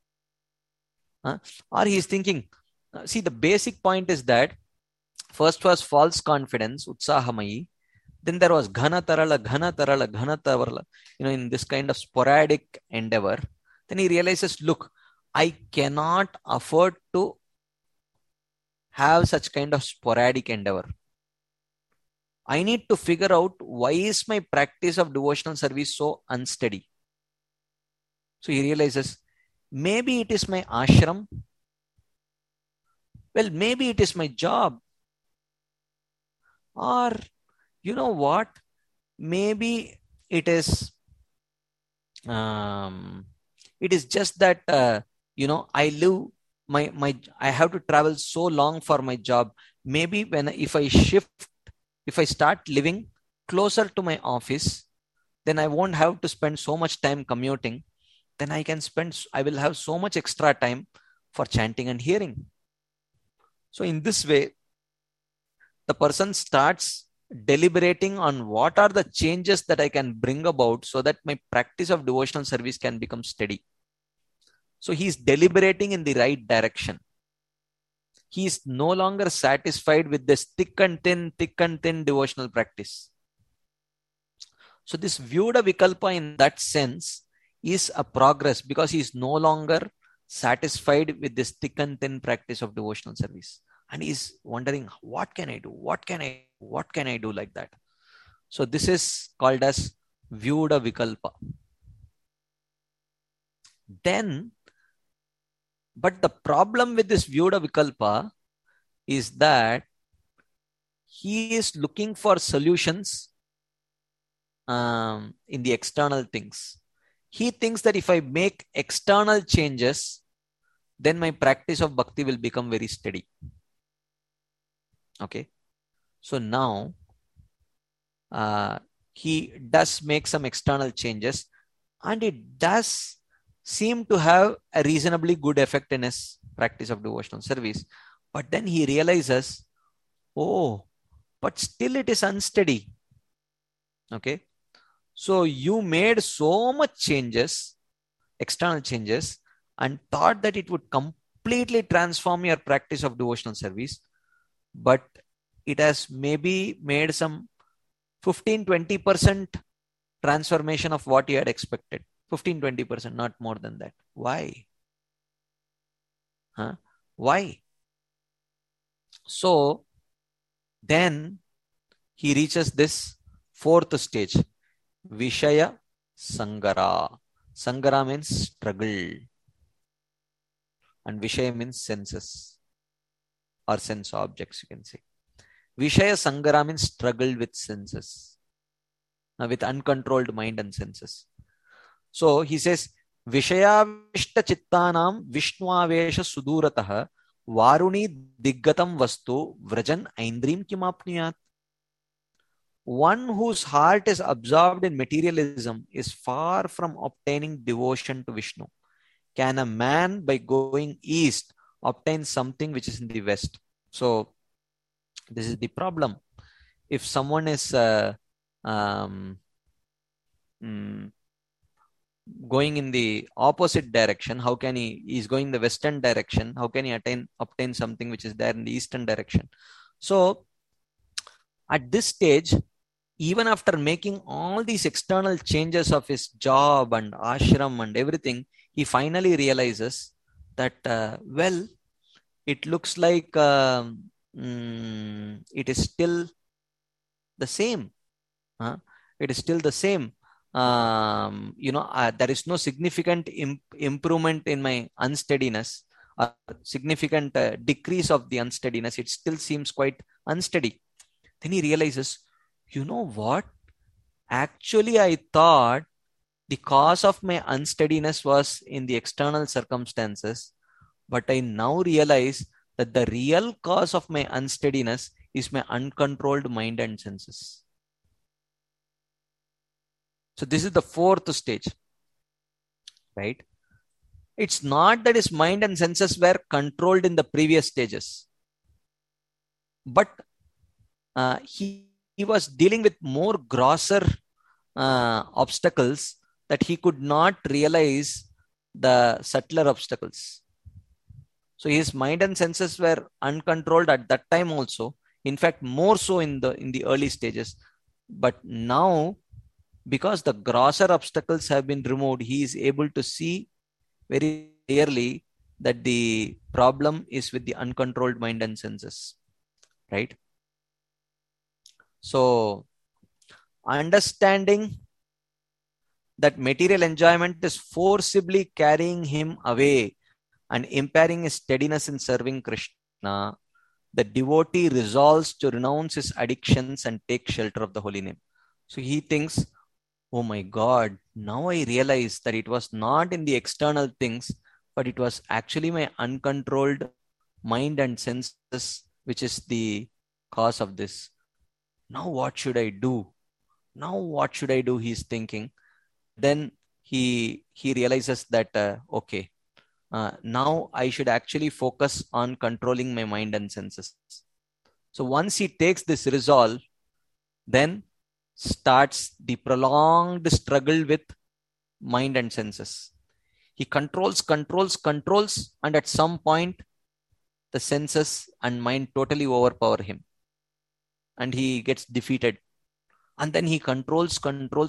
Or he's thinking, see, the basic point is that first was false confidence, utsahamayi. Then there was ghana tarala, in this kind of sporadic endeavor. Then he realizes, look, I cannot afford to have such kind of sporadic endeavor. I need to figure out why is my practice of devotional service so unsteady. So he realizes Maybe it is my ashram. Well, maybe it is my job. Or, you know what? Maybe it is just that, I live I have to travel so long for my job. Maybe if I start living closer to my office, then I won't have to spend so much time commuting. Then I will have so much extra time for chanting and hearing. So in this way, the person starts deliberating on what are the changes that I can bring about so that my practice of devotional service can become steady. So he's deliberating in the right direction. He is no longer satisfied with this thick and thin devotional practice. So this Vyuda Vikalpa in that sense is a progress, because he is no longer satisfied with this thick and thin practice of devotional service. And he's wondering, what can I do? What can I do like that? So this is called as Vyuda Vikalpa. But the problem with this Vyuda Vikalpa is that he is looking for solutions in the external things. He thinks that if I make external changes, then my practice of bhakti will become very steady. Okay. So now he does make some external changes, and it does seem to have a reasonably good effect in his practice of devotional service. But then he realizes, but still it is unsteady. Okay. So you made so much changes, external changes, and thought that it would completely transform your practice of devotional service. But it has maybe made some 15-20% transformation of what you had expected. 15-20%, not more than that. Why? Why? So then he reaches this fourth stage, Vishaya Sangara. Sangara means struggle, and Vishaya means senses or sense objects, you can say. Vishaya Sangara means struggle with senses, with uncontrolled mind and senses. So he says, Vishayavishta Chittanam Vishnuvavesha Suduratah Varuni Diggatam Vastu Vrajan Aindrim Kimapniyat. One whose heart is absorbed in materialism is far from obtaining devotion to Vishnu. Can a man, by going east, obtain something which is in the west? So this is the problem. If someone is going in the opposite direction, how can he is going the western direction? How can he obtain something which is there in the eastern direction? So at this stage, even after making all these external changes of his job and ashram and everything, he finally realizes that, it looks like it is still the same. It is still the same. There is no significant improvement in my unsteadiness, or significant decrease of the unsteadiness. It still seems quite unsteady. Then he realizes, you know what? Actually, I thought the cause of my unsteadiness was in the external circumstances, but I now realize that the real cause of my unsteadiness is my uncontrolled mind and senses. So this is the fourth stage, right? It's not that his mind and senses were controlled in the previous stages, but he was dealing with more grosser obstacles that he could not realize the subtler obstacles. So his mind and senses were uncontrolled at that time also. In fact, more so in the early stages. But now, because the grosser obstacles have been removed, he is able to see very clearly that the problem is with the uncontrolled mind and senses, right? So understanding that material enjoyment is forcibly carrying him away and impairing his steadiness in serving Krishna, the devotee resolves to renounce his addictions and take shelter of the holy name. So he thinks, oh my God, now I realize that it was not in the external things, but it was actually my uncontrolled mind and senses which is the cause of this. Now what should I do? He's thinking. Then he realizes that, now I should actually focus on controlling my mind and senses. So once he takes this resolve, then starts the prolonged struggle with mind and senses. He controls, and at some point, the senses and mind totally overpower him. And he gets defeated. And then he controls,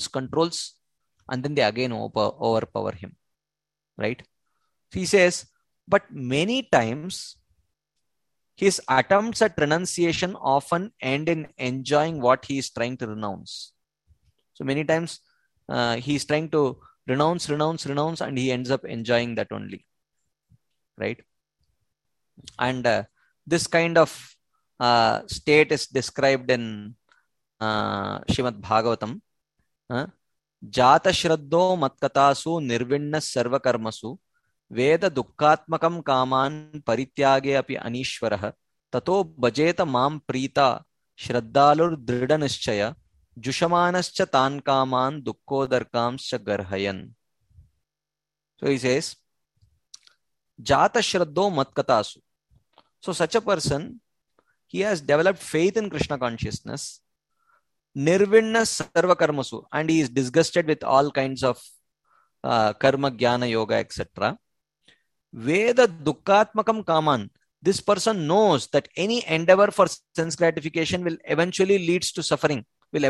and then they again overpower him. Right? He says, but many times his attempts at renunciation often end in enjoying what he is trying to renounce. So many times he is trying to renounce, and he ends up enjoying that only. Right? And this kind of state is described in Srimad Bhagavatam. Jata Shraddho Matkatasu Nirvinna Sarva Karmasu Veda Dukkatmakam Kaman Parityage Api Anishwaraha Tato Bajeta Mam Prita Shraddalur Drida Nischaya Jushamanascha Tan Kaman Dukkodarkamscha Garhayan. So he says, Jata Shraddho Matkatasu. So such a person, he has developed faith in Krishna consciousness, Nirvinna Sarva Karmasu, and he is disgusted with all kinds of karma, jnana, yoga, etc. Veda Dukkatmakam Kaman. This person knows that any endeavor for sense gratification will eventually lead to suffering.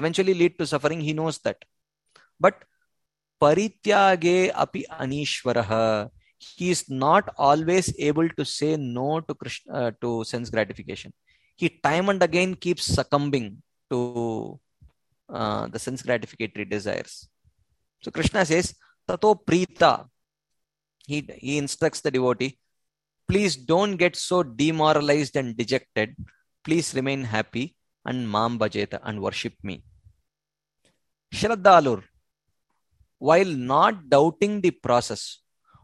He knows that. But Parityage Api Anishwaraha. He is not always able to say no to Krishna, to sense gratification. He time and again keeps succumbing to the sense gratificatory desires. So Krishna says, Tato Prita. He instructs the devotee, please don't get so demoralized and dejected. Please remain happy and Mam Bhajeta and worship me. Shraddalur, while not doubting the process,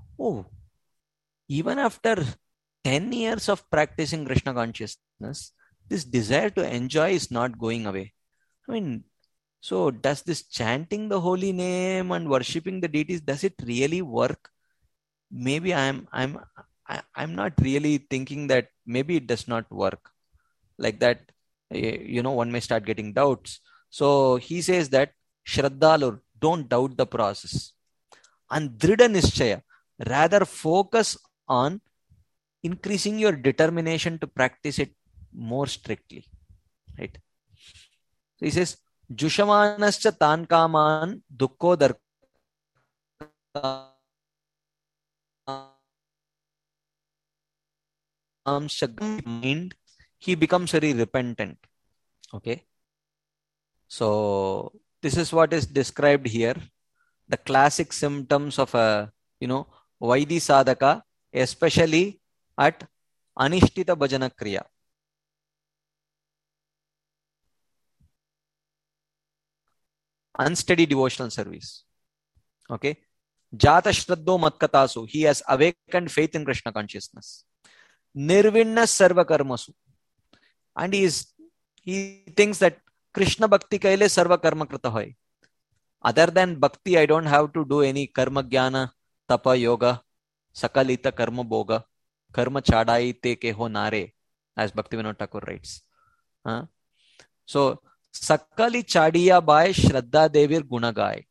even after 10 years of practicing Krishna consciousness, this desire to enjoy is not going away. So does this chanting the holy name and worshipping the deities, does it really work? Maybe I'm not really thinking that maybe it does not work. Like that, one may start getting doubts. So he says that Shraddalur, don't doubt the process. And Drida Nischaya, rather focus on increasing your determination to practice it more strictly. Right? So he says, Jushamanascha Tan Kaman Dukko mind, he becomes very repentant. Okay. So this is what is described here. The classic symptoms of a, Vaidhi Sadhaka, especially at Anishtita Bhajana Kriya. Unsteady devotional service. Okay. Jata Shraddho Matkatasu. He has awakened faith in Krishna consciousness. Nirvinna Sarva Karmasu. And he thinks that Krishna Bhakti kaile Sarva Karma Krita hoy. Other than Bhakti, I don't have to do any Karma Jnana, Tapa Yoga, Sakalita Karma Bhoga, Karma Chadai Te Ke Ho Nare, as Bhaktivinoda Thakur writes. So, Sakali Chadiya by Shraddha Devir Gunagai.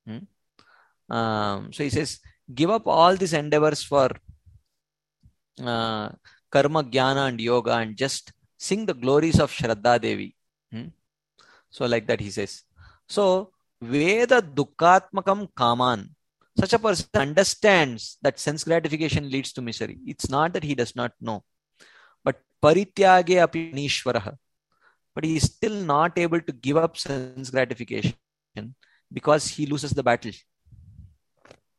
So he says, give up all these endeavors for Karma, Jnana and Yoga and just sing the glories of Shraddha Devi. So like that he says. So, Veda Dukkatmakam Kaman. Such a person understands that sense gratification leads to misery. It's not that he does not know. But Parityage Api Anishwaraha. But he is still not able to give up sense gratification because he loses the battle.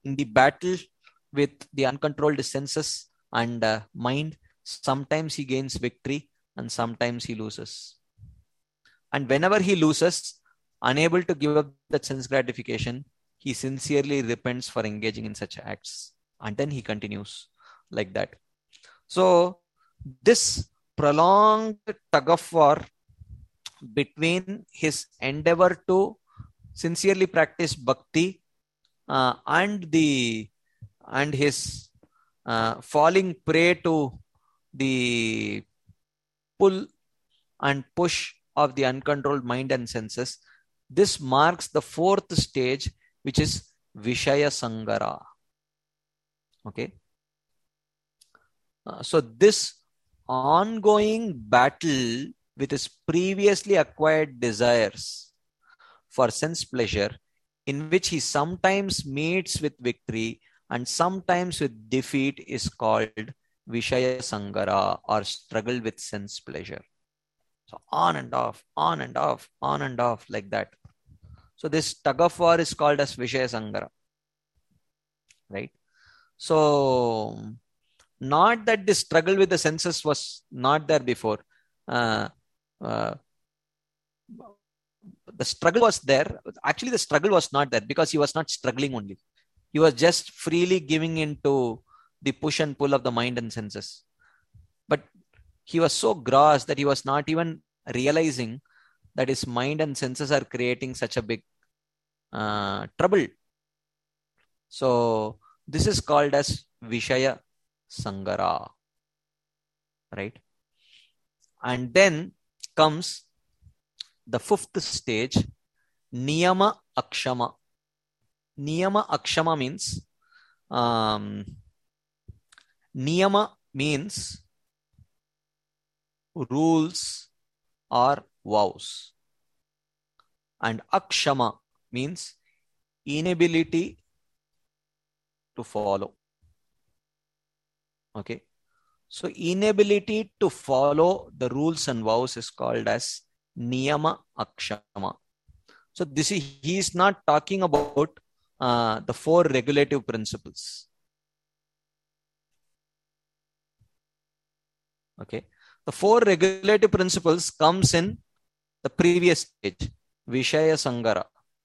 in the battle with the uncontrolled senses and mind, sometimes he gains victory and sometimes he loses. And whenever he loses, unable to give up that sense gratification, he sincerely repents for engaging in such acts. And then he continues like that. So this prolonged tug of war between his endeavor to sincerely practice bhakti and his falling prey to the pull and push of the uncontrolled mind and senses, this marks the fourth stage, which is Vishaya Sangara. Okay. So this ongoing battle with his previously acquired desires for sense pleasure, in which he sometimes meets with victory and sometimes with defeat, is called Vishaya Sangara, or struggle with sense pleasure. So on and off, on and off, on and off, like that. So this tug of war is called as Vishaya Sangara. Right? So not that this struggle with the senses was not there before. The struggle was there. Actually, the struggle was not there because he was not struggling only. He was just freely giving into the push and pull of the mind and senses. But he was so gross that he was not even realizing that his mind and senses are creating such a big trouble. So this is called as Vishaya Sangara. Right? And then comes the fifth stage, Niyama Akshama. Niyama Akshama means Niyama means rules or vows, and Akshama means inability to follow. Okay, so inability to follow the rules and vows is called as Niyama Akshama. So this is, he is not talking about the four regulative principles. Okay, the four regulative principles comes in the previous stage, Vishaya Sangara.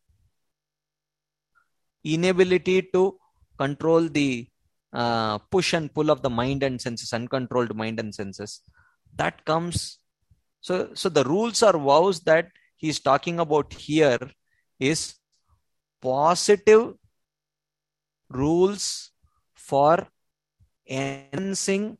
Inability to control the push and pull of the mind and senses, uncontrolled mind and senses. That comes. So the rules or vows that he's talking about here is positive rules for enhancing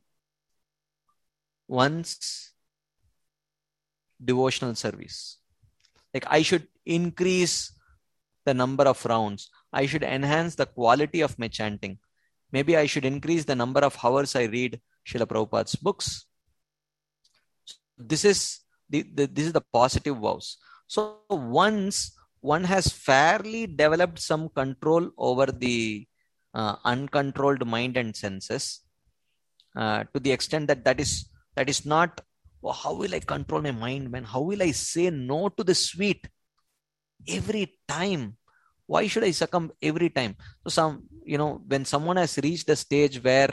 one's devotional service. Like, I should increase the number of rounds. I should enhance the quality of my chanting. Maybe I should increase the number of hours I read Srila Prabhupada's books. This is the positive vows. So once one has fairly developed some control over the uncontrolled mind and senses, to the extent that is not, oh, how will I control my mind, man? How will I say no to the sweet every time? Why should I succumb every time? So when someone has reached a stage where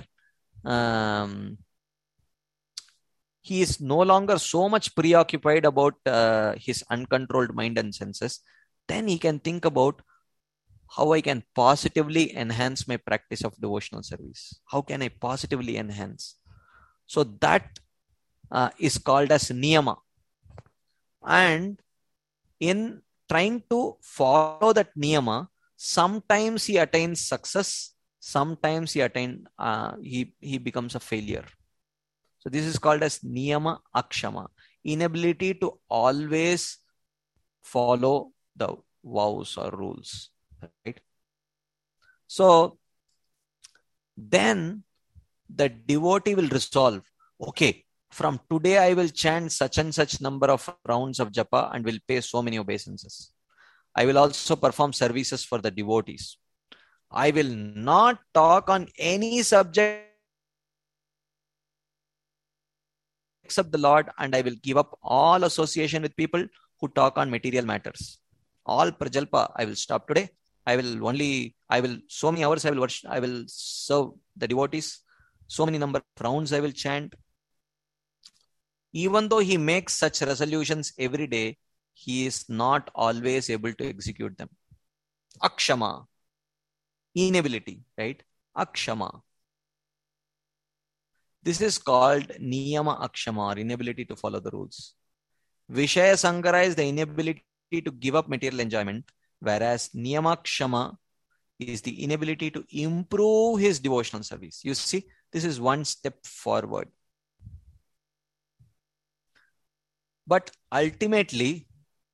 he is no longer so much preoccupied about his uncontrolled mind and senses, then he can think about how I can positively enhance my practice of devotional service. How can I positively enhance? So that is called as Niyama. And in trying to follow that Niyama, sometimes he attains success, sometimes he becomes a failure. So this is called as Niyama Akshama, inability to always follow the vows or rules. Right? So then the devotee will resolve, okay, from today I will chant such and such number of rounds of japa and will pay so many obeisances. I will also perform services for the devotees. I will not talk on any subject except the Lord, and I will give up all association with people who talk on material matters. All prajalpa I will stop today. so many hours I will worship, I will serve the devotees, so many number of rounds I will chant. Even though he makes such resolutions every day, he is not always able to execute them. Akshama, inability, right? Akshama. This is called niyama akshama, or inability to follow the rules. Vishaya sangara is the inability to give up material enjoyment, whereas niyama akshama is the inability to improve his devotional service. You see, this is one step forward. But ultimately,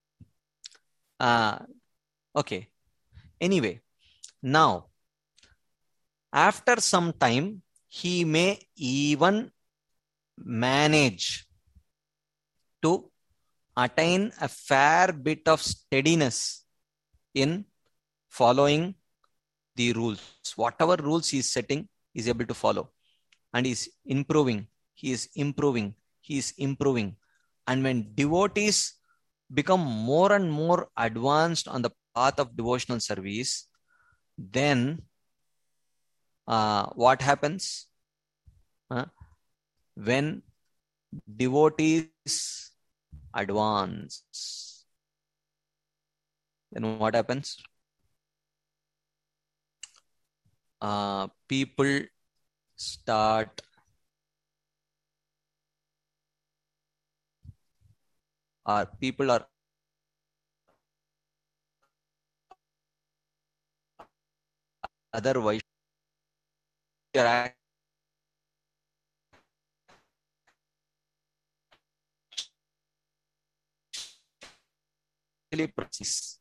okay. Anyway, now, after some time, he may even manage to attain a fair bit of steadiness in following the rules. Whatever rules he is setting, he is able to follow. And he is improving. He is improving. He is improving. And when devotees become more and more advanced on the path of devotional service, then what happens? When devotees advance, then what happens? People start people are otherwise actually practice.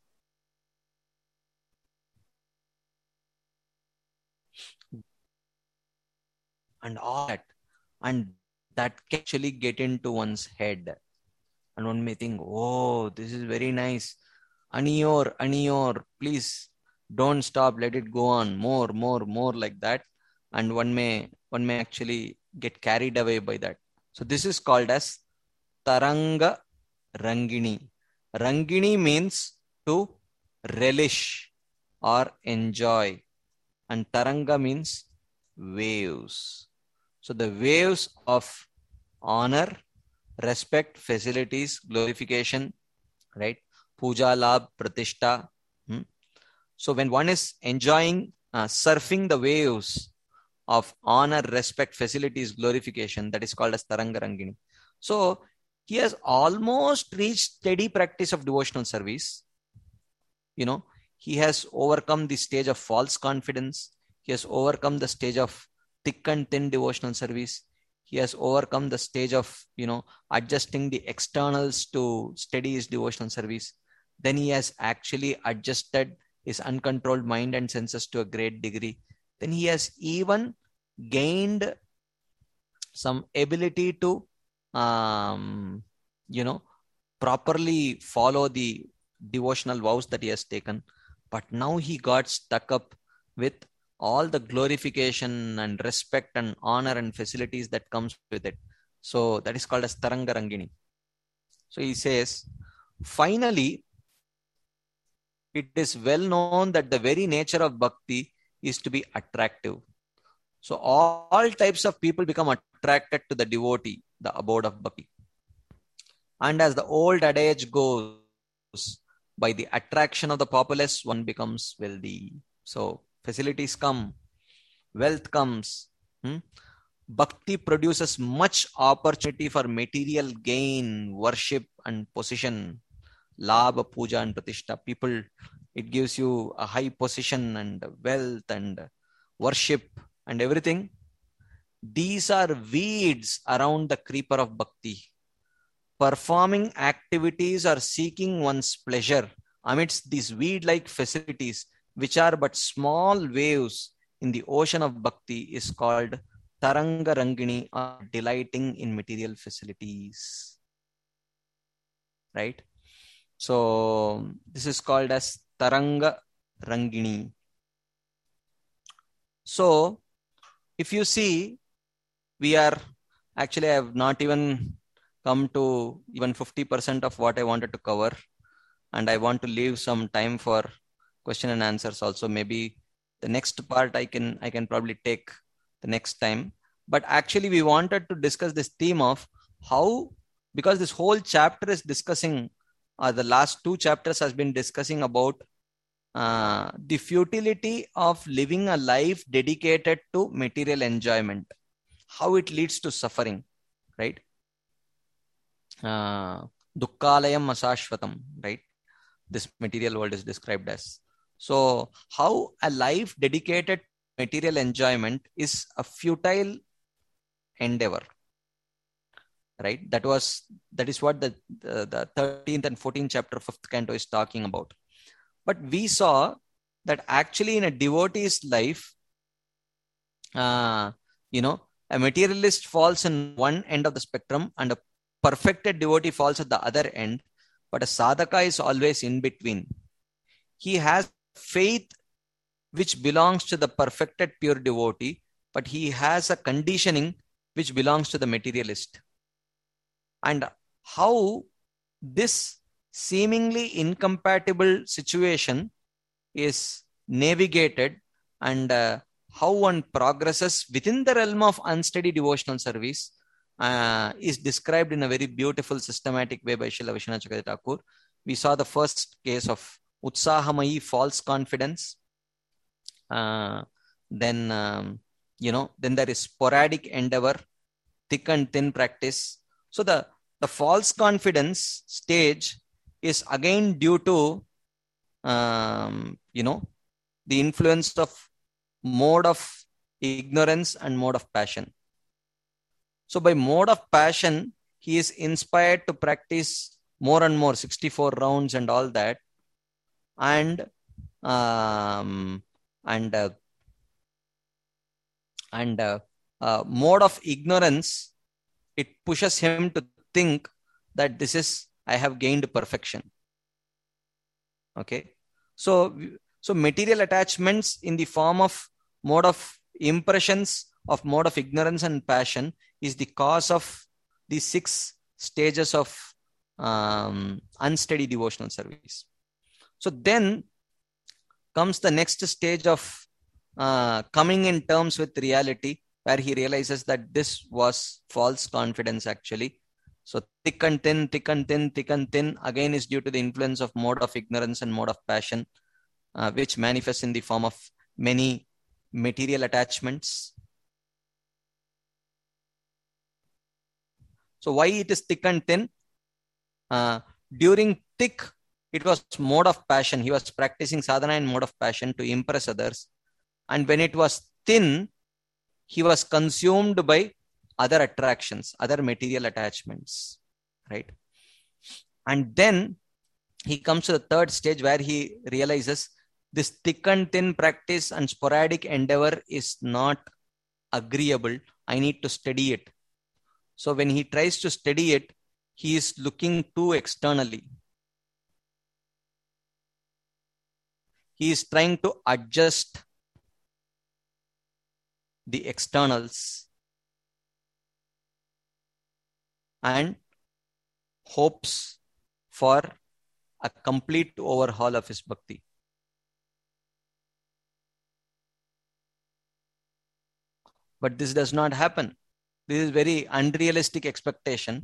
And all that, and that can actually get into one's head, and one may think, oh, this is very nice, Aniyor, please don't stop, let it go on, more like that. And one may actually get carried away by that. So this is called as Taranga Rangini. Rangini means to relish or enjoy, and Taranga means waves. So the waves of honor, respect, facilities, glorification, right? Puja, labh, pratishta. So when one is enjoying, surfing the waves of honor, respect, facilities, glorification, that is called as Taranga Rangini. So he has almost reached steady practice of devotional service. He has overcome the stage of false confidence. He has overcome the stage of thick and thin devotional service. He has overcome the stage of, adjusting the externals to steady his devotional service. Then he has actually adjusted his uncontrolled mind and senses to a great degree. Then he has even gained some ability to, properly follow the devotional vows that he has taken. But now he got stuck up with all the glorification and respect and honor and facilities that comes with it. So that is called as Taranga Rangini. So he says, finally, it is well known that the very nature of bhakti is to be attractive. So all types of people become attracted to the devotee, the abode of bhakti. And as the old adage goes, by the attraction of the populace, one becomes wealthy. So facilities come, wealth comes. Bhakti produces much opportunity for material gain, worship and position. Labha, puja and pratishta. People, it gives you a high position and wealth and worship and everything. These are weeds around the creeper of bhakti. Performing activities or seeking one's pleasure amidst these weed-like facilities, which are but small waves in the ocean of bhakti, is called Taranga Rangini, or delighting in material facilities. Right? So this is called as Taranga Rangini. So if you see, we are actually, I have not even come to even 50% of what I wanted to cover, and I want to leave some time for question and answers also. Maybe the next part I can probably take the next time. But actually we wanted to discuss this theme of how, because this whole chapter is discussing, the last 2 chapters has been discussing about the futility of living a life dedicated to material enjoyment, how it leads to suffering, right? Dukkalayam asashvatam, right? This material world is described as. So how a life dedicated to material enjoyment is a futile endeavor, right? That is what the 13th and 14th chapter of 5th canto is talking about. But we saw that actually in a devotee's life, a materialist falls in one end of the spectrum and a perfected devotee falls at the other end, but a sadhaka is always in between. He has faith which belongs to the perfected pure devotee, but he has a conditioning which belongs to the materialist. And how this seemingly incompatible situation is navigated, and how one progresses within the realm of unsteady devotional service is described in a very beautiful systematic way by Srila Vishwanath Chakravarti Thakur. We saw the first case of Utsahamayi, false confidence. Then there is sporadic endeavor, thick and thin practice. So the false confidence stage is again due to the influence of mode of ignorance and mode of passion. So by mode of passion, he is inspired to practice more and more, 64 rounds and all that. And mode of ignorance, it pushes him to think that I have gained perfection. Okay. So material attachments in the form of mode of impressions of mode of ignorance and passion is the cause of the 6 stages of unsteady devotional service. So then comes the next stage of coming in terms with reality, where he realizes that this was false confidence actually. So thick and thin, thick and thin, thick and thin again is due to the influence of mode of ignorance and mode of passion, which manifests in the form of many material attachments. So why it is thick and thin? During thick, it was mode of passion. He was practicing sadhana in mode of passion to impress others. And when it was thin, he was consumed by other attractions, other material attachments, right? And then he comes to the third stage where he realizes this thick and thin practice and sporadic endeavor is not agreeable. I need to study it. So when he tries to study it, he is looking too externally. He is trying to adjust the externals and hopes for a complete overhaul of his bhakti. But this does not happen. This is very unrealistic expectation.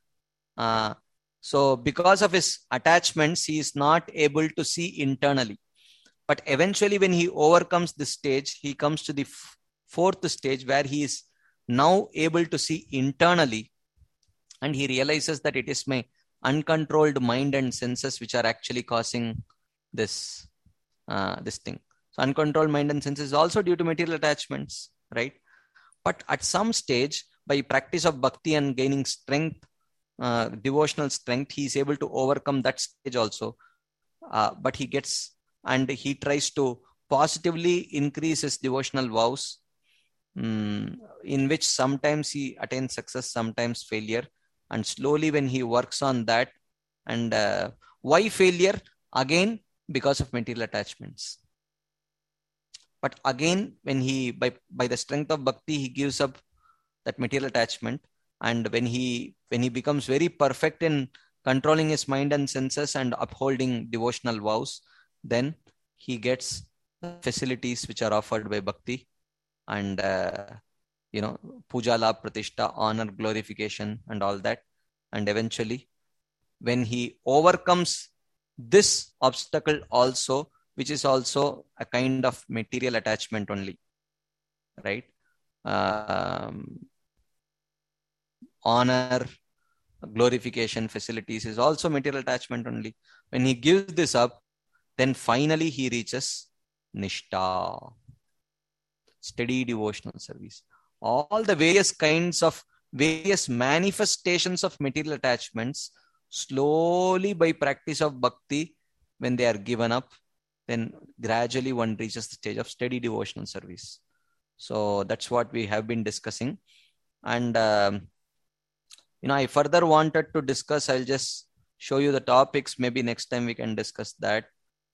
So because of his attachments, he is not able to see internally. But eventually when he overcomes this stage, he comes to the 4th stage where he is now able to see internally, and he realizes that it is my uncontrolled mind and senses which are actually causing this thing. So uncontrolled mind and senses is also due to material attachments, right? But at some stage, by practice of bhakti and gaining strength, devotional strength, he is able to overcome that stage also. But he tries to positively increase his devotional vows, in which sometimes he attains success, sometimes failure. And slowly when he works on that, and why failure? Again, because of material attachments. But again, when he, by the strength of bhakti, he gives up that material attachment. And when he becomes very perfect in controlling his mind and senses and upholding devotional vows, then he gets the facilities which are offered by bhakti, and puja, labh, pratishtha, honor, glorification, and all that. And eventually, when he overcomes this obstacle also, which is also a kind of material attachment only, right? Honor, glorification, facilities is also material attachment only. When he gives this up, then finally he reaches Nishta, steady devotional service. All the various manifestations of material attachments, slowly by practice of bhakti, when they are given up, then gradually one reaches the stage of steady devotional service. So that's what we have been discussing. And I further wanted to discuss, I'll just show you the topics. Maybe next time we can discuss that.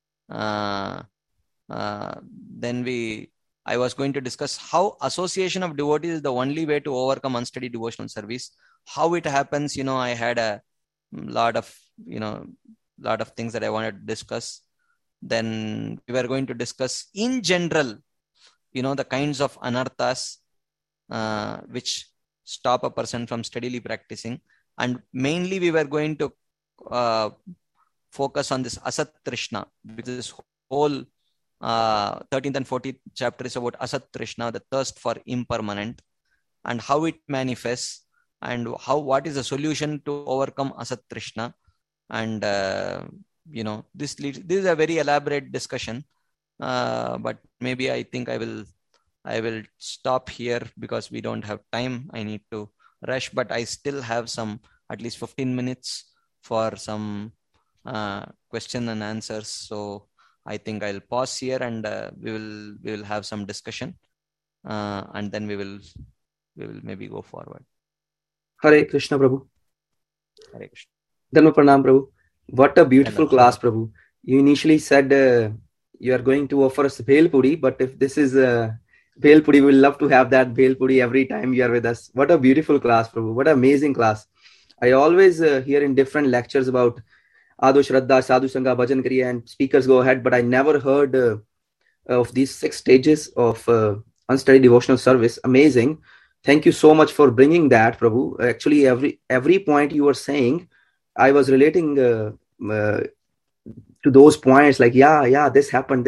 I was going to discuss how association of devotees is the only way to overcome unsteady devotional service. How it happens, I had a lot of things that I wanted to discuss. Then we were going to discuss in general, the kinds of anarthas which stop a person from steadily practicing. And mainly we were going to focus on this Asat Trishna, because this whole 13th and 14th chapter is about Asat Trishna, the thirst for impermanent, and how it manifests, and what is the solution to overcome Asat Trishna. And this is a very elaborate discussion, but maybe I think I will stop here because we don't have time. I need to rush, but I still have at least 15 minutes for some question and answers. So I think I'll pause here, and we will have some discussion, and then we will maybe go forward. Hare Krishna, Prabhu. Hare Krishna. Dharma Pranam, Prabhu. What a beautiful class, Prabhu. You initially said you are going to offer us Bhel Puri, but if this is Bhel Puri, we'll love to have that Bhel Puri every time you are with us. What a beautiful class, Prabhu. What an amazing class. I always hear in different lectures about Ado Shraddha, Sadhu Sangha, Bhajan Kriya, and speakers go ahead, but I never heard of these 6 stages of unsteady devotional service. Amazing. Thank you so much for bringing that, Prabhu. Actually, every point you were saying, I was relating to those points, like, this happened.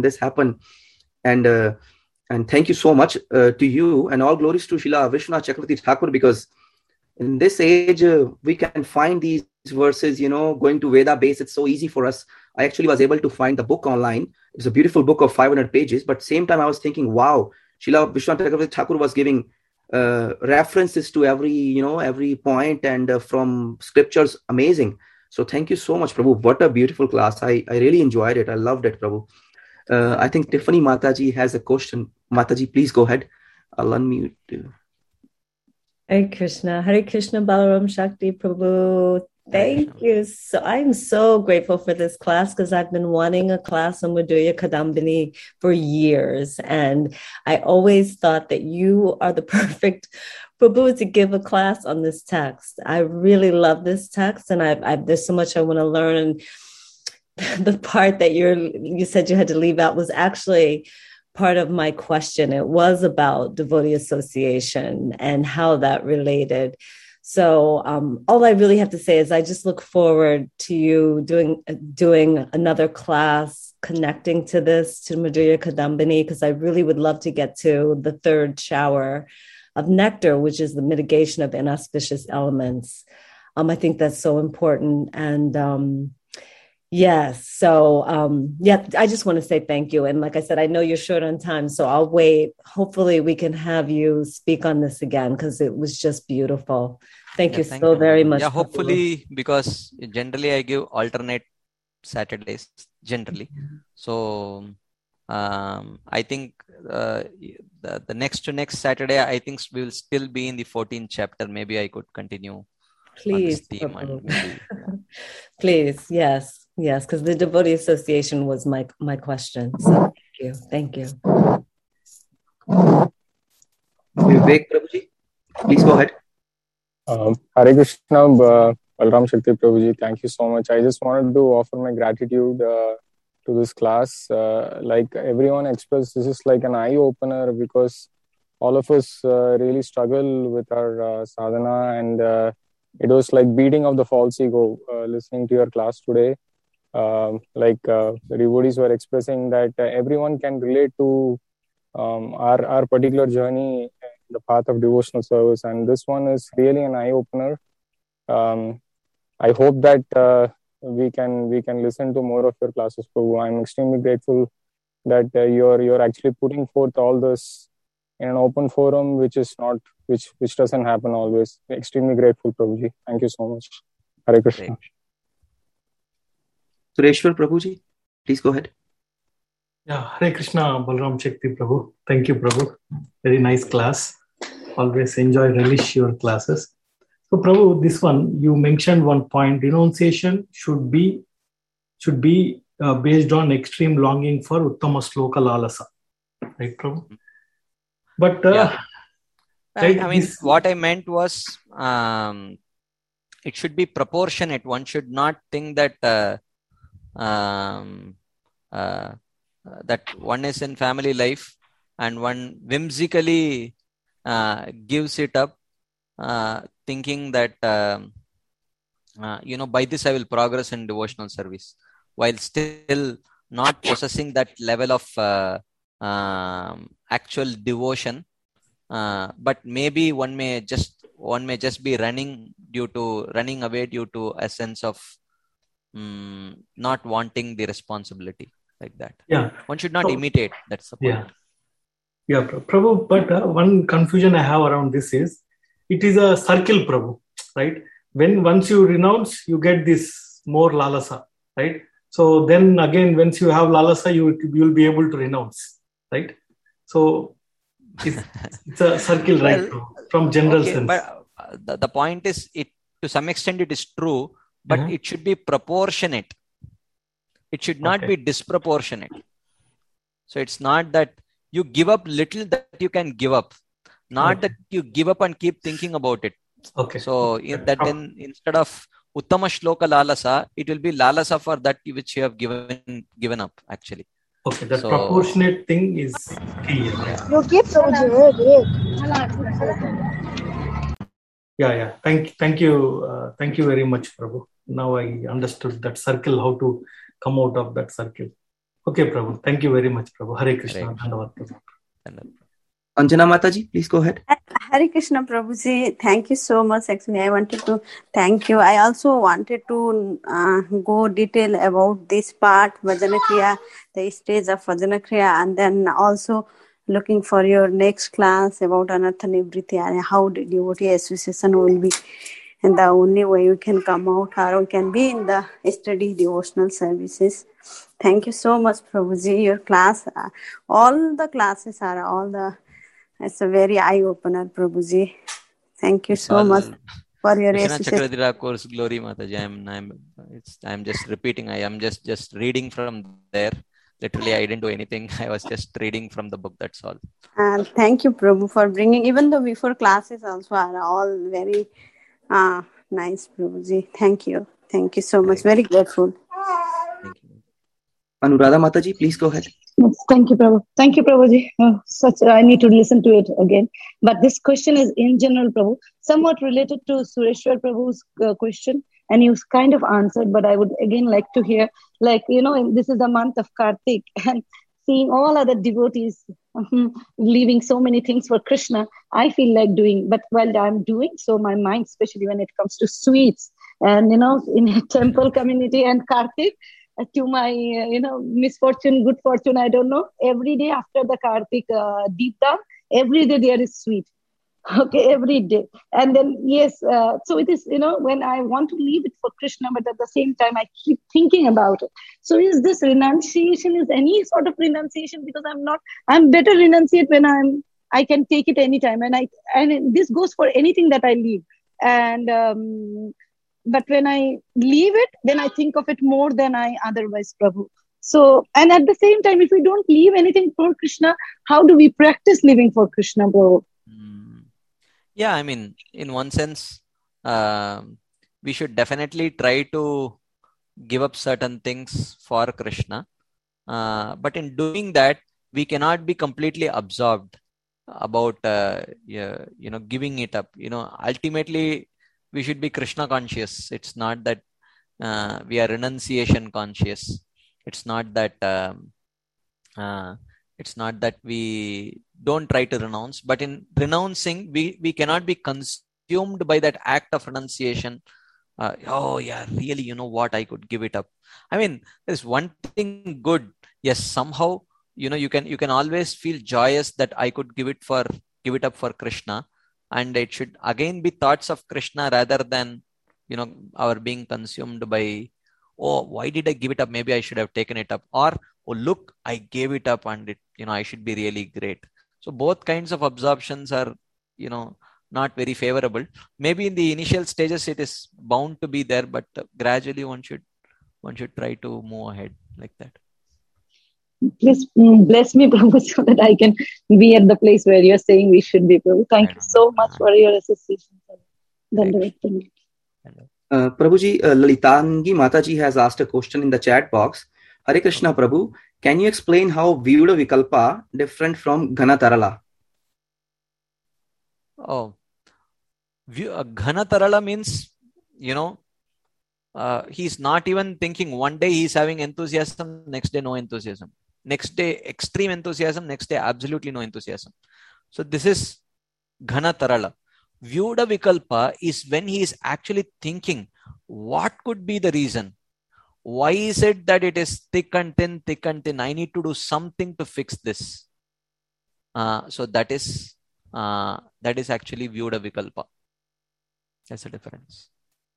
And thank you so much to you, and all glories to Srila Vishwanath Chakravarti Thakur, because in this age, we can find these verses, going to Veda base. It's so easy for us. I actually was able to find the book online. It's a beautiful book of 500 pages, but same time I was thinking, wow, Srila Vishwanath Chakravarti Thakur was giving references to every point, and from scriptures. Amazing. So thank you so much, Prabhu. What a beautiful class. I really enjoyed it. I loved it, Prabhu. I think Tiffany Mataji has a question. Mataji, please go ahead. I'll unmute you. Hare Krishna, Balaram Shakti Prabhu. Thank you. So I'm so grateful for this class, because I've been wanting a class on Madhurya Kadambini for years. And I always thought that you are the perfect Prabhu to give a class on this text. I really love this text, and there's so much I want to learn. And the part that you said you had to leave out was actually part of my question. It was about devotee association and how that related. So all I really have to say is I just look forward to you doing another class connecting to this, to Madhurya Kadambini, because I really would love to get to the 3rd shower of nectar, which is the mitigation of inauspicious elements. I think that's so important. And yes, so I just want to say thank you. And like I said, I know you're short on time, so I'll wait. Hopefully we can have you speak on this again, because it was just beautiful. Thank you so very much. Yeah, hopefully, because generally I give alternate Saturdays, generally. So I think the next to next Saturday, I think we will still be in the 14th chapter. Maybe I could continue. Please, theme, and maybe, please, yes, because the Devotee Association was my question. So thank you. Vivek Prabhuji, please go ahead. Hare Krishna, Balaram Shakti Prabhuji, thank you so much. I just wanted to offer my gratitude to to this class. Like everyone expressed, this is like an eye opener because all of us really struggle with our sadhana, and it was like beating of the false ego listening to your class today. The devotees were expressing that everyone can relate to our particular journey in the path of devotional service, and this one is really an eye opener. I hope that we can listen to more of your classes, Prabhu. I'm extremely grateful that you're actually putting forth all this in an open forum, which doesn't happen always. Extremely grateful, Prabhuji. Thank you so much. Hare Krishna. Sureshwar Prabhuji, please go ahead. Yeah, Hare Krishna, Balram Shakti Prabhu. Thank you, Prabhu. Very nice class. Always relish your classes. So, Prabhu, this one, you mentioned one point, renunciation should be based on extreme longing for Uttama Shloka Lalasa. Right, Prabhu? But, what I meant was, it should be proportionate. One should not think that that one is in family life and one whimsically gives it up, thinking that by this I will progress in devotional service, while still not possessing that level of actual devotion. But maybe one may just be running away due to a sense of not wanting the responsibility, like that. Yeah, one should not imitate. That's the point. Yeah, Prabhu. But one confusion I have around this is, it is a circle, Prabhu, right? Once you renounce, you get this more lalasa, right? So then again, once you have lalasa, you will be able to renounce, right? So it's a circle, right? From general sense. But the point is, it to some extent it is true, but it should be proportionate. It should not be disproportionate. So it's not that you give up little that you can give up, not that you give up and keep thinking about it. Okay. So then instead of Uttama Shloka Lalasa, it will be Lalasa for that which you have given up, actually. Okay, that proportionate thing is key. Yeah. Thank you very much, Prabhu. Now I understood that circle, how to come out of that circle. Okay, Prabhu. Thank you very much, Prabhu. Hare Krishna. Anjana Mataji, please go ahead. Hare Krishna, Prabhuji. Thank you so much. Actually, I wanted to thank you. I also wanted to go detail about this part, Vajana Kriya, the stage of Vajana Kriya, and then also looking for your next class about Anartha Nivriti and how the devotee association will be. And the only way we can come out or we can be in the study devotional services. Thank you so much, Prabhuji. Your class, all the classes it's a very eye-opener, Prabhuji. Thank you so much for your assistance. Chakradhira course, glory Mataji. I'm just repeating. I am just reading from there. Literally, I didn't do anything. I was just reading from the book. That's all. And thank you, Prabhu, for bringing. Even though before classes also are all very nice, Prabhuji. Thank you. Thank you so much. Very grateful. Thank you. Anuradha Mataji, please go ahead. Yes, thank you, Prabhu. Thank you, Prabhuji. I need to listen to it again. But this question is in general, Prabhu, somewhat related to Sureshwar Prabhu's question, and you kind of answered, but I would again like to hear, this is the month of Kartik, and seeing all other devotees leaving so many things for Krishna, I feel like doing, but while I'm doing so, my mind, especially when it comes to sweets, and, in a temple community and Kartik, to my, misfortune, good fortune, I don't know. Every day after the Kartik Deepdam, every day there is sweet. Okay, every day. And then, yes, so it is, when I want to leave it for Krishna, but at the same time, I keep thinking about it. So is this renunciation, is any sort of renunciation? Because I'm better renunciate when I can take it anytime. And this goes for anything that I leave. And, but when I leave it, then I think of it more than I otherwise, Prabhu. So, and at the same time, if we don't leave anything for Krishna, how do we practice living for Krishna, Prabhu? Yeah, I mean, in one sense, we should definitely try to give up certain things for Krishna. But in doing that, we cannot be completely absorbed about giving it up. Ultimately we should be Krishna conscious. It's not that we are renunciation conscious. It's not that we don't try to renounce, but in renouncing, we cannot be consumed by that act of renunciation. Really, you know what, I could give it up. I mean, there's one thing good. Yes, somehow, you can always feel joyous that I could give it up for Krishna, and it should again be thoughts of Krishna rather than our being consumed by, oh, why did I give it up? Maybe I should have taken it up, or oh, look, I gave it up and I should be really great. So both kinds of absorptions are not very favorable. Maybe in the initial stages it is bound to be there, but gradually one should try to move ahead like that. Please bless me, Prabhu, so that I can be at the place where you're saying we should be, Prabhu. Thank you so much for your association. Prabhuji, Lalitangi Mataji has asked a question in the chat box. Hare Krishna, Prabhu. Can you explain how Vyuda Vikalpa different from Ghana Tarala? Oh, Ghana Tarala means, he's not even thinking. One day he's having enthusiasm, next day no enthusiasm. Next day extreme enthusiasm, next day absolutely no enthusiasm. So this is Ghana Tarala. Vyuda Vikalpa is when he is actually thinking, what could be the reason? Why is it that it is thick and thin? I need to do something to fix this. So that is actually Vyuda Vikalpa. That's the difference.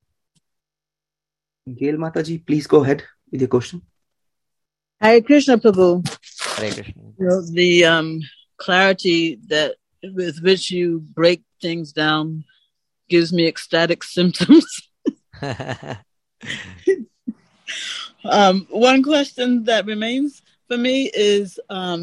Gail Mataji, please go ahead with your question. Hare Krishna, Prabhu. Hare Krishna. The clarity that with which you break things down gives me ecstatic symptoms. One question that remains for me is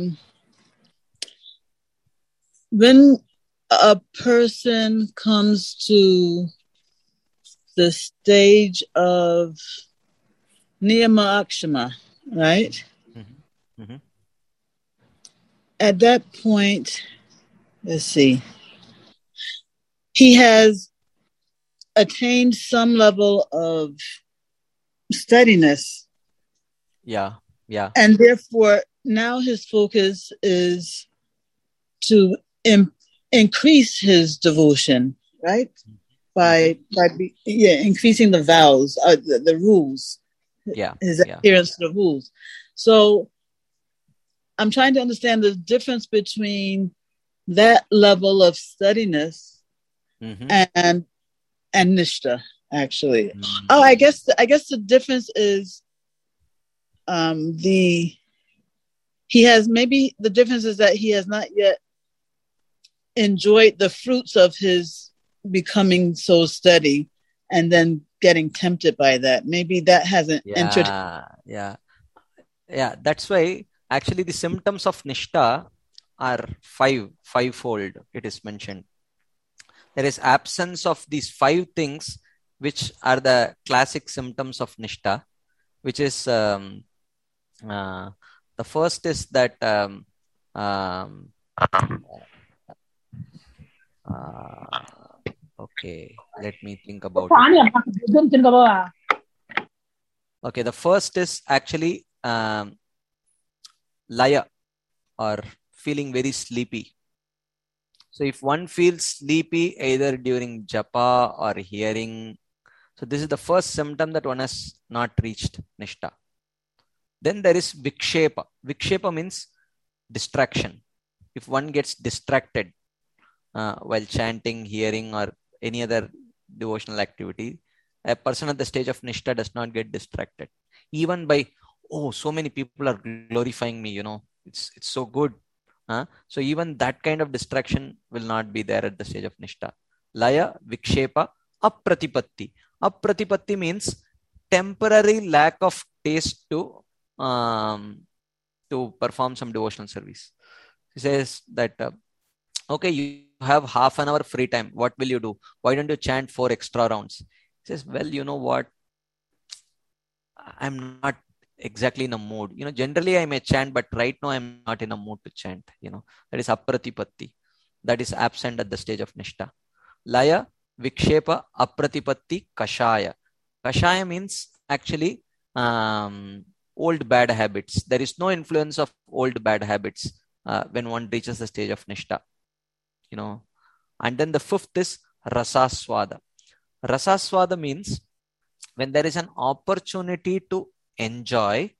when a person comes to the stage of Niyama Akshama, right? Mm-hmm. Mm-hmm. At that point, let's see, he has attained some level of steadiness. Yeah. And therefore, now his focus is to increase his devotion, right? By increasing the vows, the rules. Yeah. His adherence to the rules. So I'm trying to understand the difference between that level of steadiness and nishta, actually. Mm-hmm. Oh, I guess the difference is the difference is that he has not yet enjoyed the fruits of his becoming so steady and then getting tempted by that. Maybe that hasn't entered. Yeah. That's why actually the symptoms of Nishta are fivefold. It is mentioned. There is absence of these 5 things, which are the classic symptoms of Nishta, which is the first is that okay, let me think about it. Okay, the first is actually laya, or feeling very sleepy. So if one feels sleepy either during japa or hearing, so this is the first symptom that one has not reached Nishta. Then there is vikshepa. Vikshepa means distraction. If one gets distracted while chanting, hearing, or any other devotional activity, a person at the stage of Nishta does not get distracted. Even by, so many people are glorifying me, it's so good. So even that kind of distraction will not be there at the stage of Nishta. Laya, vikshepa, apratipatti. Apratipatti means temporary lack of taste to perform some devotional service. He says that, okay, you have half an hour free time. What will you do? Why don't you chant 4 extra rounds? He says, well, you know what? I'm not exactly in a mood. Generally I may chant, but right now I'm not in a mood to chant. That is apratipatti. That is absent at the stage of nishta. Laya, vikshepa, apratipatti, kashaya. Kashaya means actually old bad habits. There is no influence of old bad habits when one reaches the stage of nishta. And then the fifth is rasaswada. Rasaswada means when there is an opportunity to enjoy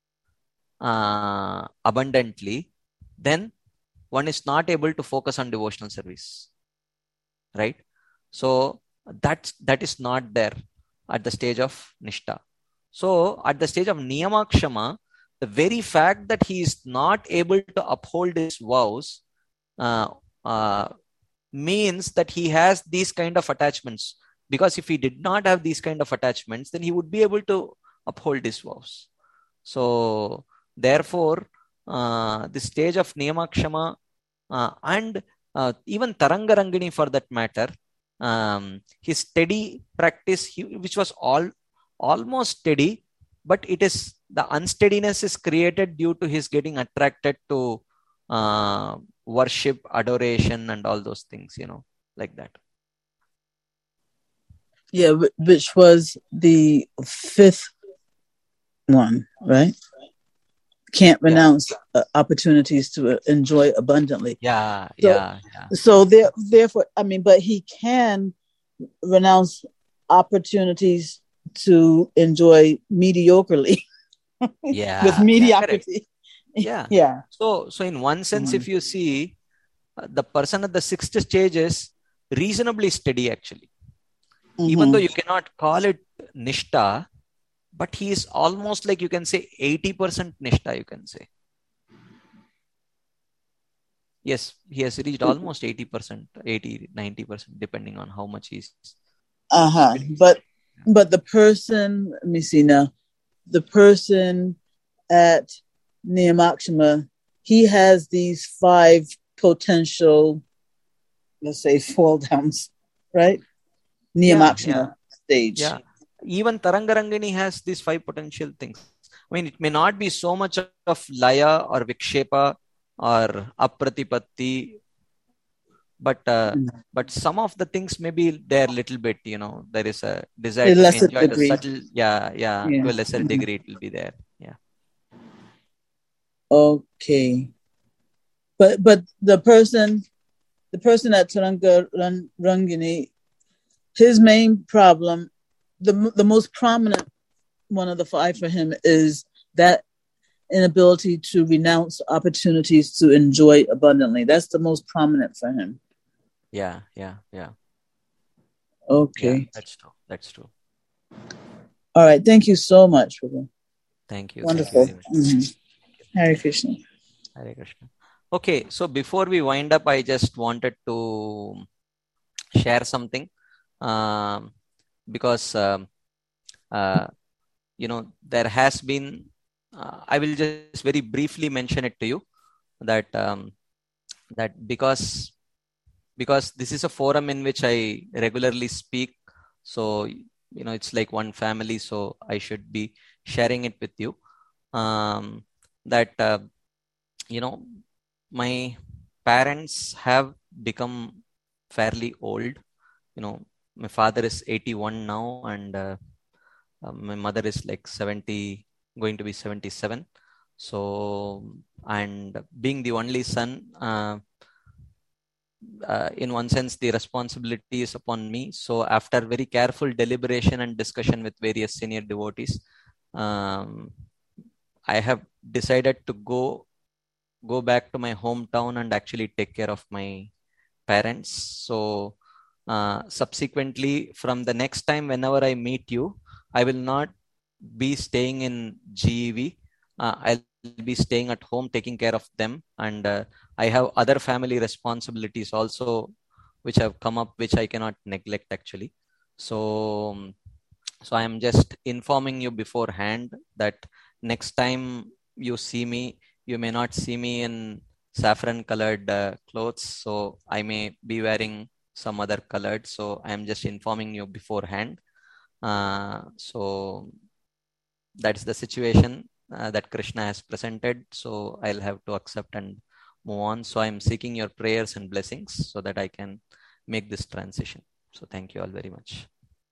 abundantly, then one is not able to focus on devotional service, right? So that is not there at the stage of nishta. So at the stage of niyamakshama, the very fact that he is not able to uphold his vows means that he has these kind of attachments. Because if he did not have these kind of attachments, then he would be able to uphold his vows. So therefore, the stage of niyamakshama and even Tarangarangini for that matter, his steady practice, which was almost steady, but it is the unsteadiness is created due to his getting attracted to worship, adoration, and all those things, like that. Yeah, which was the fifth one, right? Can't renounce opportunities to enjoy abundantly. So therefore, but he can renounce opportunities to enjoy mediocrely. With mediocrity. Yeah. So in one sense, if you see, the person at the sixth stage is reasonably steady actually. Even though you cannot call it nishta, but he is almost like, you can say 80% nishta, you can say. Yes, he has reached almost 80%, 80, 90%, depending on how much he's. But the person, let me see now, the person at Niyamakshama, he has these 5 potential, let's say, fall downs, right? Niyamakshama stage. Yeah. Even Tarangarangini has these 5 potential things. It may not be so much of laya or vikshepa or apratipatti, but some of the things may be there a little bit, there is a desire to enjoy the subtle, to a lesser degree it will be there. Yeah. Okay. But the person at Tarangarangini, his main problem, the most prominent one of the 5 for him is that inability to renounce opportunities to enjoy abundantly. That's the most prominent for him. Yeah. Okay. Yeah, that's true. All right. Thank you so much, Prabhu. Thank you. Wonderful. Thank you very much. Hare Krishna. Hare Krishna. Okay, so before we wind up, I just wanted to share something because there has been. I will just very briefly mention it to you that because this is a forum in which I regularly speak, so it's like one family, so I should be sharing it with you. That my parents have become fairly old. My father is 81 now, and my mother is like 70, going to be 77. So, and being the only son, in one sense, the responsibility is upon me. So, after very careful deliberation and discussion with various senior devotees, I have decided to go back to my hometown and actually take care of my parents. So subsequently, from the next time whenever I meet you, I will not be staying in GEV. I'll be staying at home taking care of them, and I have other family responsibilities also which have come up, which I cannot neglect actually. So I am just informing you beforehand that next time you see me, you may not see me in saffron colored clothes. So I may be wearing some other colored. So I am just informing you beforehand. So that's the situation that Krishna has presented. So I'll have to accept and move on. So I'm seeking your prayers and blessings so that I can make this transition. So thank you all very much.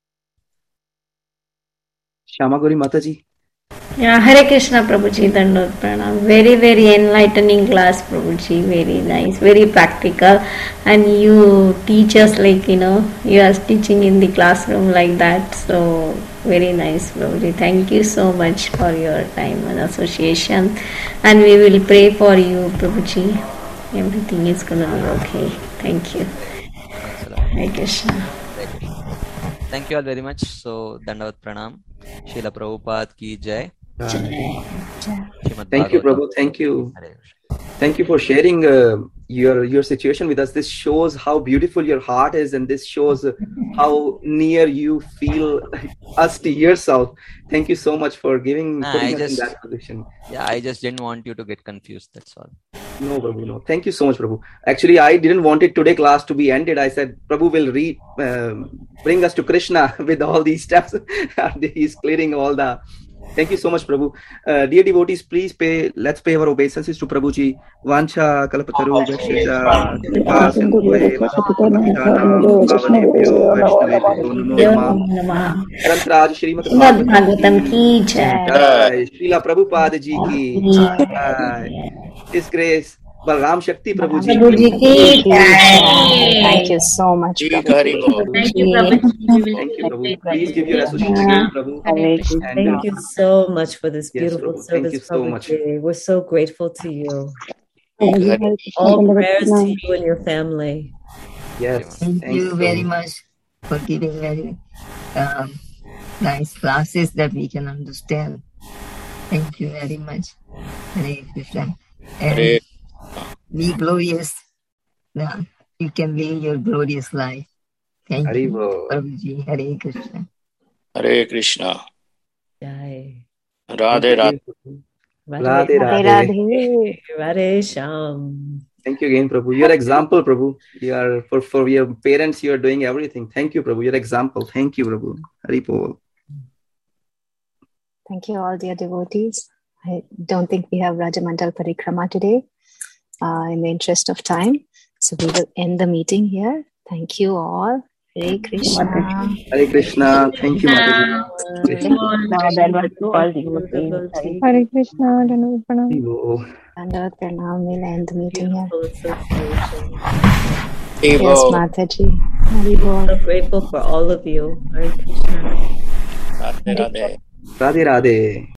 Shamaguri Mataji. Yeah, Hare Krishna Prabhuji, Dandot Pranam. Very, very enlightening class, Prabhuji. Very nice, very practical. And you teach us like, you are teaching in the classroom like that. So, very nice, Prabhuji. Thank you so much for your time and association. And we will pray for you, Prabhuji. Everything is going to be okay. Thank you. Hare Krishna. Thank you all very much. So, Dandavat Pranam. Srila Prabhupada ki jai. Thank you, Prabhu. Thank you. Thank you for sharing your situation with us. This shows how beautiful your heart is, and this shows how near you feel us to yourself. Thank you so much for putting us in that position. Yeah, I just didn't want you to get confused. That's all. No, Prabhu, no. Thank you so much, Prabhu. Actually, I didn't want it today class to be ended. I said, Prabhu will bring us to Krishna with all these steps. He's clearing all the... Thank you so much, Prabhu. Dear devotees, please let's pay our obeisances to Prabhuji. Vancha kalpataru Grantraj Srimad Bhagavatam ki jai. Srila Prabhupada ji ki jai. His Grace Balram Shakti Prabhuji ki jai. Thank you so much, Prabhu. Thank you, Prabhuji. Thank you, Prabhu. Please give your association again, Prabhu. Thank you so much for this beautiful service, Thank you so much. We're so grateful to you. All prayers to you and your family. Yes. Thank you very much for giving very nice classes that we can understand. Thank you very much. Hare Krishna. And be glorious. You can live your glorious life. Thank you, Prabhuji. Hare Krishna. Hare Krishna. Jai. Radhe Radhe. Radhe Radhe. Radhe Sham. Thank you again, Prabhu. Your example, Prabhu. You are for your parents. You are doing everything. Thank you, Prabhu. Your example. Thank you, Prabhu. Haripol. Thank you, all dear devotees. I don't think we have Rajamandal Parikrama today in the interest of time. So we will end the meeting here. Thank you all. Hare Krishna. Hare Krishna. Thank you, Mataji. Hare Krishna. Dandavat Pranam. We'll end the meeting here. Yes, Mataji. So grateful for all of you. Hare Krishna. Radhe Radhe. Radhe Radhe.